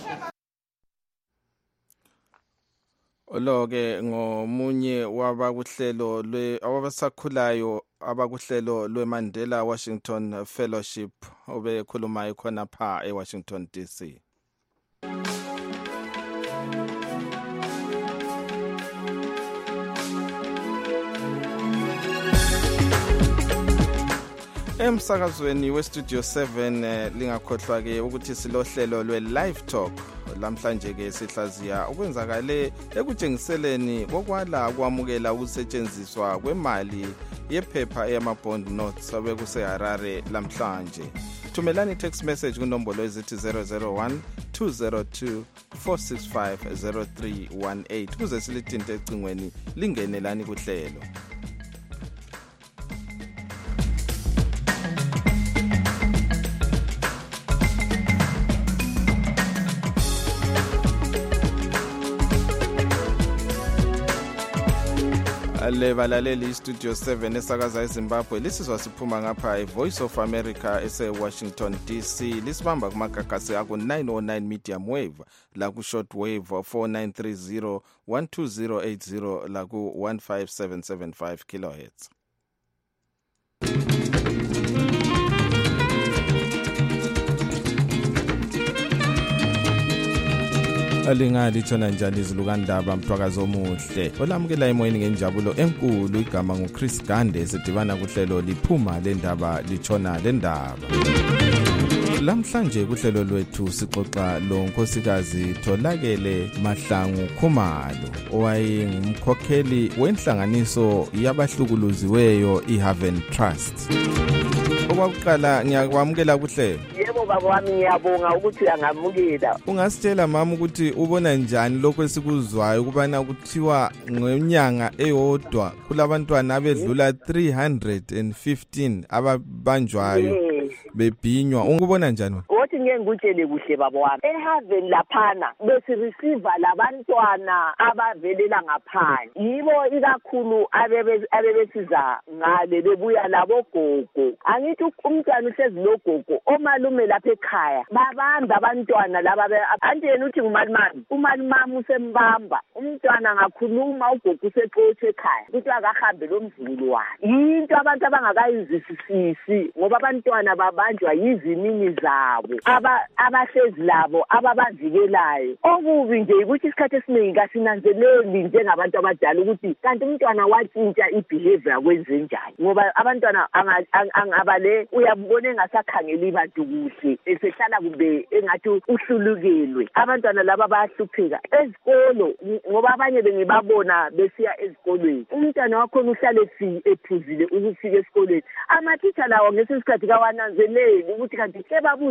Oloke ngomunye wabakuhlelo lwe abasakhulayo abakuhlelo lweMandela Washington Fellowship obekhuluma ikhona pha eWashington D C. Emsakazweni weStudio seven lingakhohlwa ke ukuthi silohlelo lwe-Live Talk lamhlanje ke sihlaziya okwenzakale ekujengiseleni kokwala kwamukela ukusetshenziswa kwemali yephepha eyama-bond notes obekuseHarare lamhlanje. Thumelani text message kunombolo ezithi zero zero one two zero two four six five zero three one eight kuze silithinte ecingweni lingenelani kuhlelo. Le balaleli Studio seven esakaza eZimbabwe lisizwa siphuma ngapha eVoice of America ese-Washington D C lisibamba kumagagasi aku nine oh nine medium wave la ku short wave four nine three zero one two zero eight zero la ku one five seven seven five kilohertz. Alingali thona njani izilukandaba mthwakazo omuhle olamukela emoyeni ngenjabulo enkulu igama nguChris Gande sidibana kuhlelo liphuma lendaba lichona lendaba. Lamhlanje kuhlelo lwethu sixoxa lo nkosikazi Tholakele Mahlangu Khumalo owayengumkhokheli wenhlanganiso yabahlukuluziweyo iHaven Trust. Okwaqala ngiyakwamukela kuhlelo. Yebo baba wami ngiyabonga ukuthi angamukela. Ungasitshela mama ukuthi ubona njani lokho esikuzwayo kubana kuthiwa ngonyanga eyodwa kulabantwana abedlula three hundred fifteen ababanjwayo bebhinywa ukubona njani? Othi ngeke ngutshele kuhle baba wami. eHaven laphana bese receive labantwana abavelela ngaphandle. Yibo ikakhulu abebesiza ngale bebuya labo gogo. Angithi umntwana uhlezi logogo omalume lapha ekhaya babamba abantwana laba anti yena uthi ngumalimami umalimami usembamba umntwana ngakhuluma ugogo usexotshe ekhaya ukuthi akahambe lomzulu wakhe. Into abantu abangakayizisisi ngoba abantwana babanjwa yizimini zabo aba abahlezi labo ababavikelayo. Okubi nje ukuthi isikhathi esiningi kasinanzeleli njengabantu abadala ukuthi kanti umntwana watshintsha ibehavior kwenze njani ngoba abantwana angabale uyabona engasakhangeli bantu kuhle esehlala kube engathi uhlulukelwe. Abantwana laba bayahlupheka ezikolo ngoba abanye bengibabona besiya ezikolweni umntwana wakho uhlale ephuzile ukufika esikolweni. Amatitsha lawo ngesikhathi kawananzeleli ukuthi kanti sebabuza umntwana lo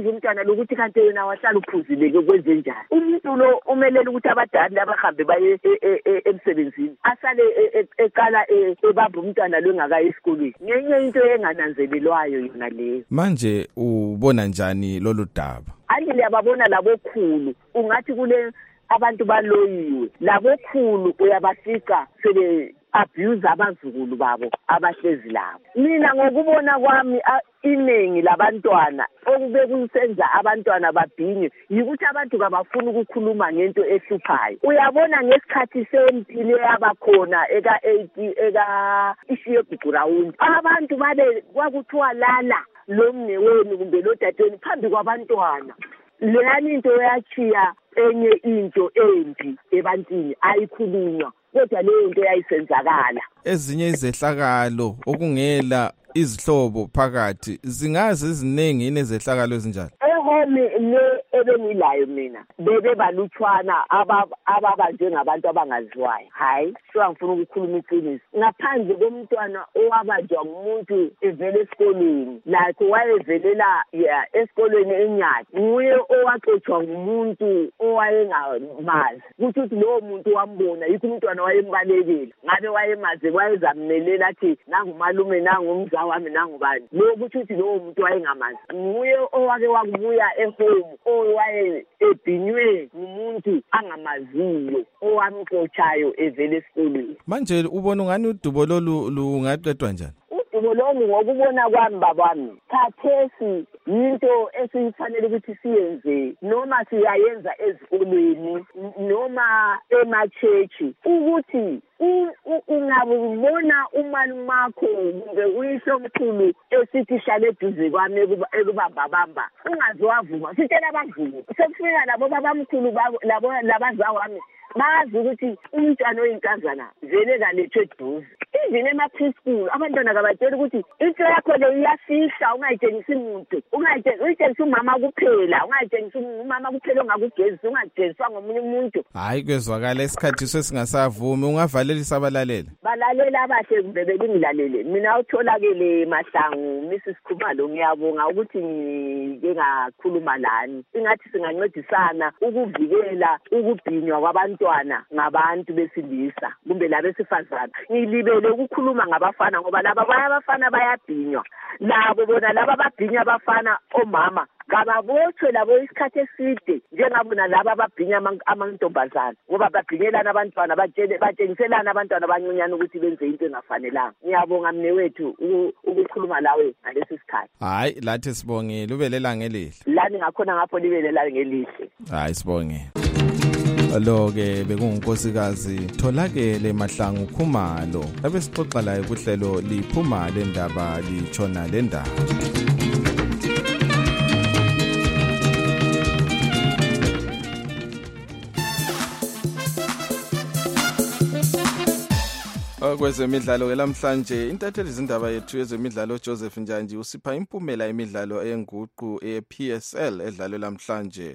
ukuthi kanti wena wahlala uphuzile-ke kwenze njani. Umuntu lo umelele ukuthi abadali abahambe baye emsebenzini asale eqala ebamba umntwana lo engakayi esikolweni. Ngenye into engananzelelwayo yona leyo. Manje ubona njani lolu daba? Anje liyababona labokhulu ungathi kule abantu baloyiwe labokhulu uyabafika sebe abuse abazukulu babo abahlezi labo. Mina ngokubona kwami iningi labantwana okube kusenza abantwana babhinye yikuthi abantu kabafuna ukukhuluma ngento ehluphayo. Uyabona ngesikhathi sempilo yabakhona eka eighty eka ishiye ground abantu babe kwakuthiwa lala lo mne wenu kumbe lo dadweni phambi kwabantwana. Leyani into yachiya enye into embi ebantwini ayikhulunywa kodwa leyo into yayisenzakala. Ezinye izehlakalo okungela izihlobo phakathi zingaze iziningi inezehlakalo ezinjalo. Ehome le ebenilayo mina bebe balutshwana ababanjwe ngabantu abangaziwayo. Hayi so ngifuna ukukhuluma iqiniso. Ngaphandle komntwana owabanjwa umuntu evela esikoleni like wayevelela ya esikoleni eNyati nguye owaxoxwa ngumuntu owayengamazi ukuthi lo muntu wambona yikho umntwana wayembalekela ngabe wayemaze wayezammelela athi nangumalume nangumza wami nangubani lo ukuthi lo muntu wayengamazi nguye owake wakubuya ehome owaye ebhinywe umuntu angamaziyo owamxotshayo evele esikoleni. Manje ubona ngani udubo lolu lungaqedwa njani? Udubo lolu ngokubona kwami babami khathesi into esifanele ukuthi siyenze noma siyayenza ezikolweni noma emachechi ukuthi ungabona umalumakho kumbe uyisho omkhulu esithi hlale eduze kwami ekubamba bamba ungaziwavuma sitshela abavumi sekufika labo babamkhulu labo labazayo wami bazi ukuthi umntwana oyinkazana vele kalethwe eduze. Even ema-preschool abantwana kabatshela ukuthi into yakho le iyafihla ungayitshengisi muntu ungayitshengisi umama kuphela ungayitshengisi umama kuphela ongakugezisa ungatshengiswa ngomunye umuntu. Hayi kwezwakala isikhathi sesingasavumi ungavalelisa abalalela balalela abahle kumbe belingilalele. Mina utholakele Mahlangu Missus Khumalo ngiyabonga ukuthi ngike ngakhuluma lani ingathi singancedisana ukuvikela ukubhinywa kwabantwana ngabantu besilisa kumbe labesifazana. Ngilibele ukukhuluma ngabafana ngoba laba bayabafana bayabhinywa labo bona laba babhinya abafana omama kababotshwe labo isikhathi eside njengabona laba babhinya amantombazana ngoba babhinyelana abantwana batshele batshengiselana abantwana abancinyane ukuthi benze into engafanelanga. Ngiyabonga mne wethu ukukhuluma lawe ngalesi sikhathi. Hayi lathi sibongile ubelela ngelihle lani ngakhona ngapho libelela ngelihle. Hayi sibongile. Lo-ke bekungunkosikazi Tholakele Mahlangu Khumalo abesixoxa laye kuhlelo liphuma le ndaba litshona le ndaba. Kwezemidlalo ke lamhlanje intatheli izindaba yethu yezemidlalo Joseph Njanji usipha impumela emidlalo enguqu e-P S L edlalwe lamhlanje.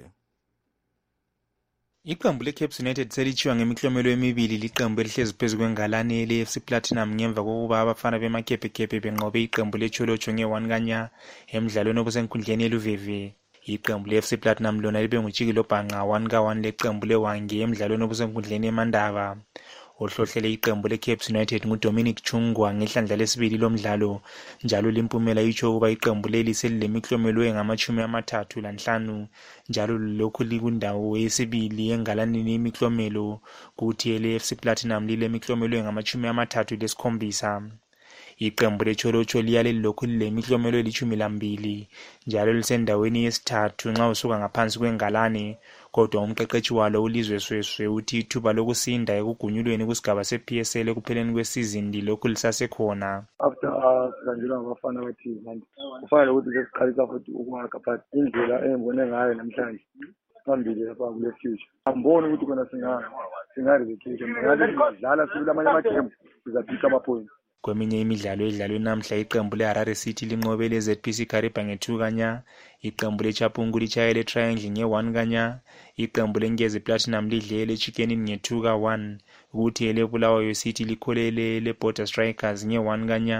Iqembu le-Caps United selitshiwa ngemiklomelo emibili liqembu elihlezi phezu kwengalane le-F C Platinum ngemva kokuba abafana bemakhephekhephe benqobe iqembu le-Cholocho nge-one kanya emidlalweni obusenkundleni yeLuveve. Iqembu le-F C Platinum lona libe nguJikilo Bhanqa one ka one leqembu leWange emidlalweni obusenkundleni eMandava. Ohlohlele iqembu le-Caps United nguDominic Chungwa ngehlandla lesibili lomdlalo njalo limpumela itsho ukuba iqembu leli selilemiklomelo engamachumi amathathu lanhlanu njalo lokhu likundawo yesibili engalanini imiklomelo kuthi ele-F C Platinum lilemiklomelo engamachumi amathathu lesikhombisa. Iqembu leCholocho liyale lokhu lilemiklomelo elithumi lambili njalo lisendaweni yesithathu nxa usuka ngaphansi kwengalane kodwa umqeqeshi walo uLizwe Sweswe uthi ithuba lokusinda ekugunyulweni kusigaba se-P S L ekupheleni kwesizini lokhu lisasekhona. After silanjulwa ngabafana bathi manje kufanele ukuthi sesiqalisa futhi ukwakha but indlela engibone ngayo namhlanje phambili lapha kule future amboni ukuthi kona singa singarezekiwe ngathi dlala sibila amanye amagame sizaphika ama-points. Kweminye imidlalo edlalwe namhla iqembu le-Harare City linqobe le-Z P C Kariba nge-two kanya, iqembu le-Chapungu lichaye le-Triangle nge-one kanya, iqembu le-Ngezi Platinum lidle le-Chicken nge-two ka one, ukuthi ele-Bulawayo City likholele le-Border Strikers nge-one kanya,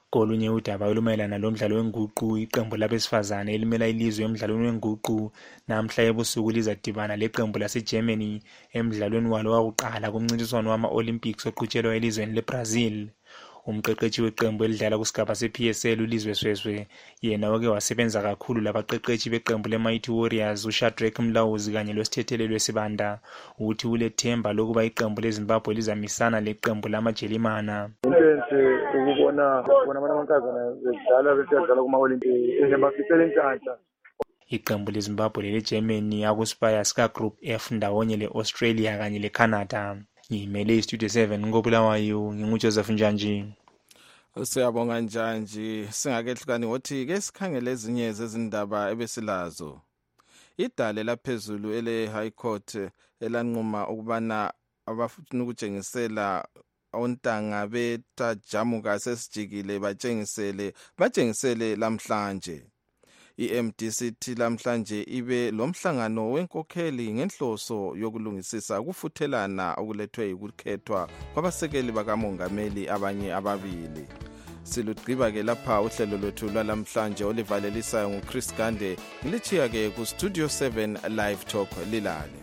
Kolunye udaba olumayelana lomdlalo wenguqu, iqembu labesifazane elimela ilizwe emdlalweni wenguqu namhla ebusuku lizadibana leqembu laseGermany emdlalweni walo wakuqala kumncintiswano wama-Olympics oqhutshelwa elizweni leBrazil. Umqeqeshi weqembu elidlala kusigaba se-P S L uLizwe Sweswe yena oke wasebenza kakhulu labaqeqeshi beqembu le-Mighty Warriors uShadrack Mlawuzi kanye losithethelelwe Sibanda ukuthi ulethemba lokuba iqembu leZimbabwe lizamisana leqembu lamaJelimana. Intense ukubona bona abantu amankazana bedlala besidlala kuma-Olympics engabafisela inhlanhla. Iqembu leZimbabwe lele-Germany akuspire ska Group F ndawonye le-Australia kanye le-Canada. Ngimele iStudio seven ngobulawayo nginguJoseph Njanji. Siyabonga Njanji. Singakehlukani wothi ke sikhangele ezinye zezindaba ebesilazo. Idale laphezulu ele High Court elanquma ukubana abafuna ukujengisela ontanga betajamuka sesijikile bajengisele bajengisele lamhlanje. I-M D C T lamhlanje ibe lomhlangano wenkokheli ngenhloso yokulungisisa ukufuthelana okulethwe ukukhethwa kwabasekeli bakamongameli abanye ababili. Silugqiba ke lapha uhlelo lwethu lwalamhlanje olivalelisayo nguChris Gande ngilichiya ke ku Studio seven Live Talk lilale.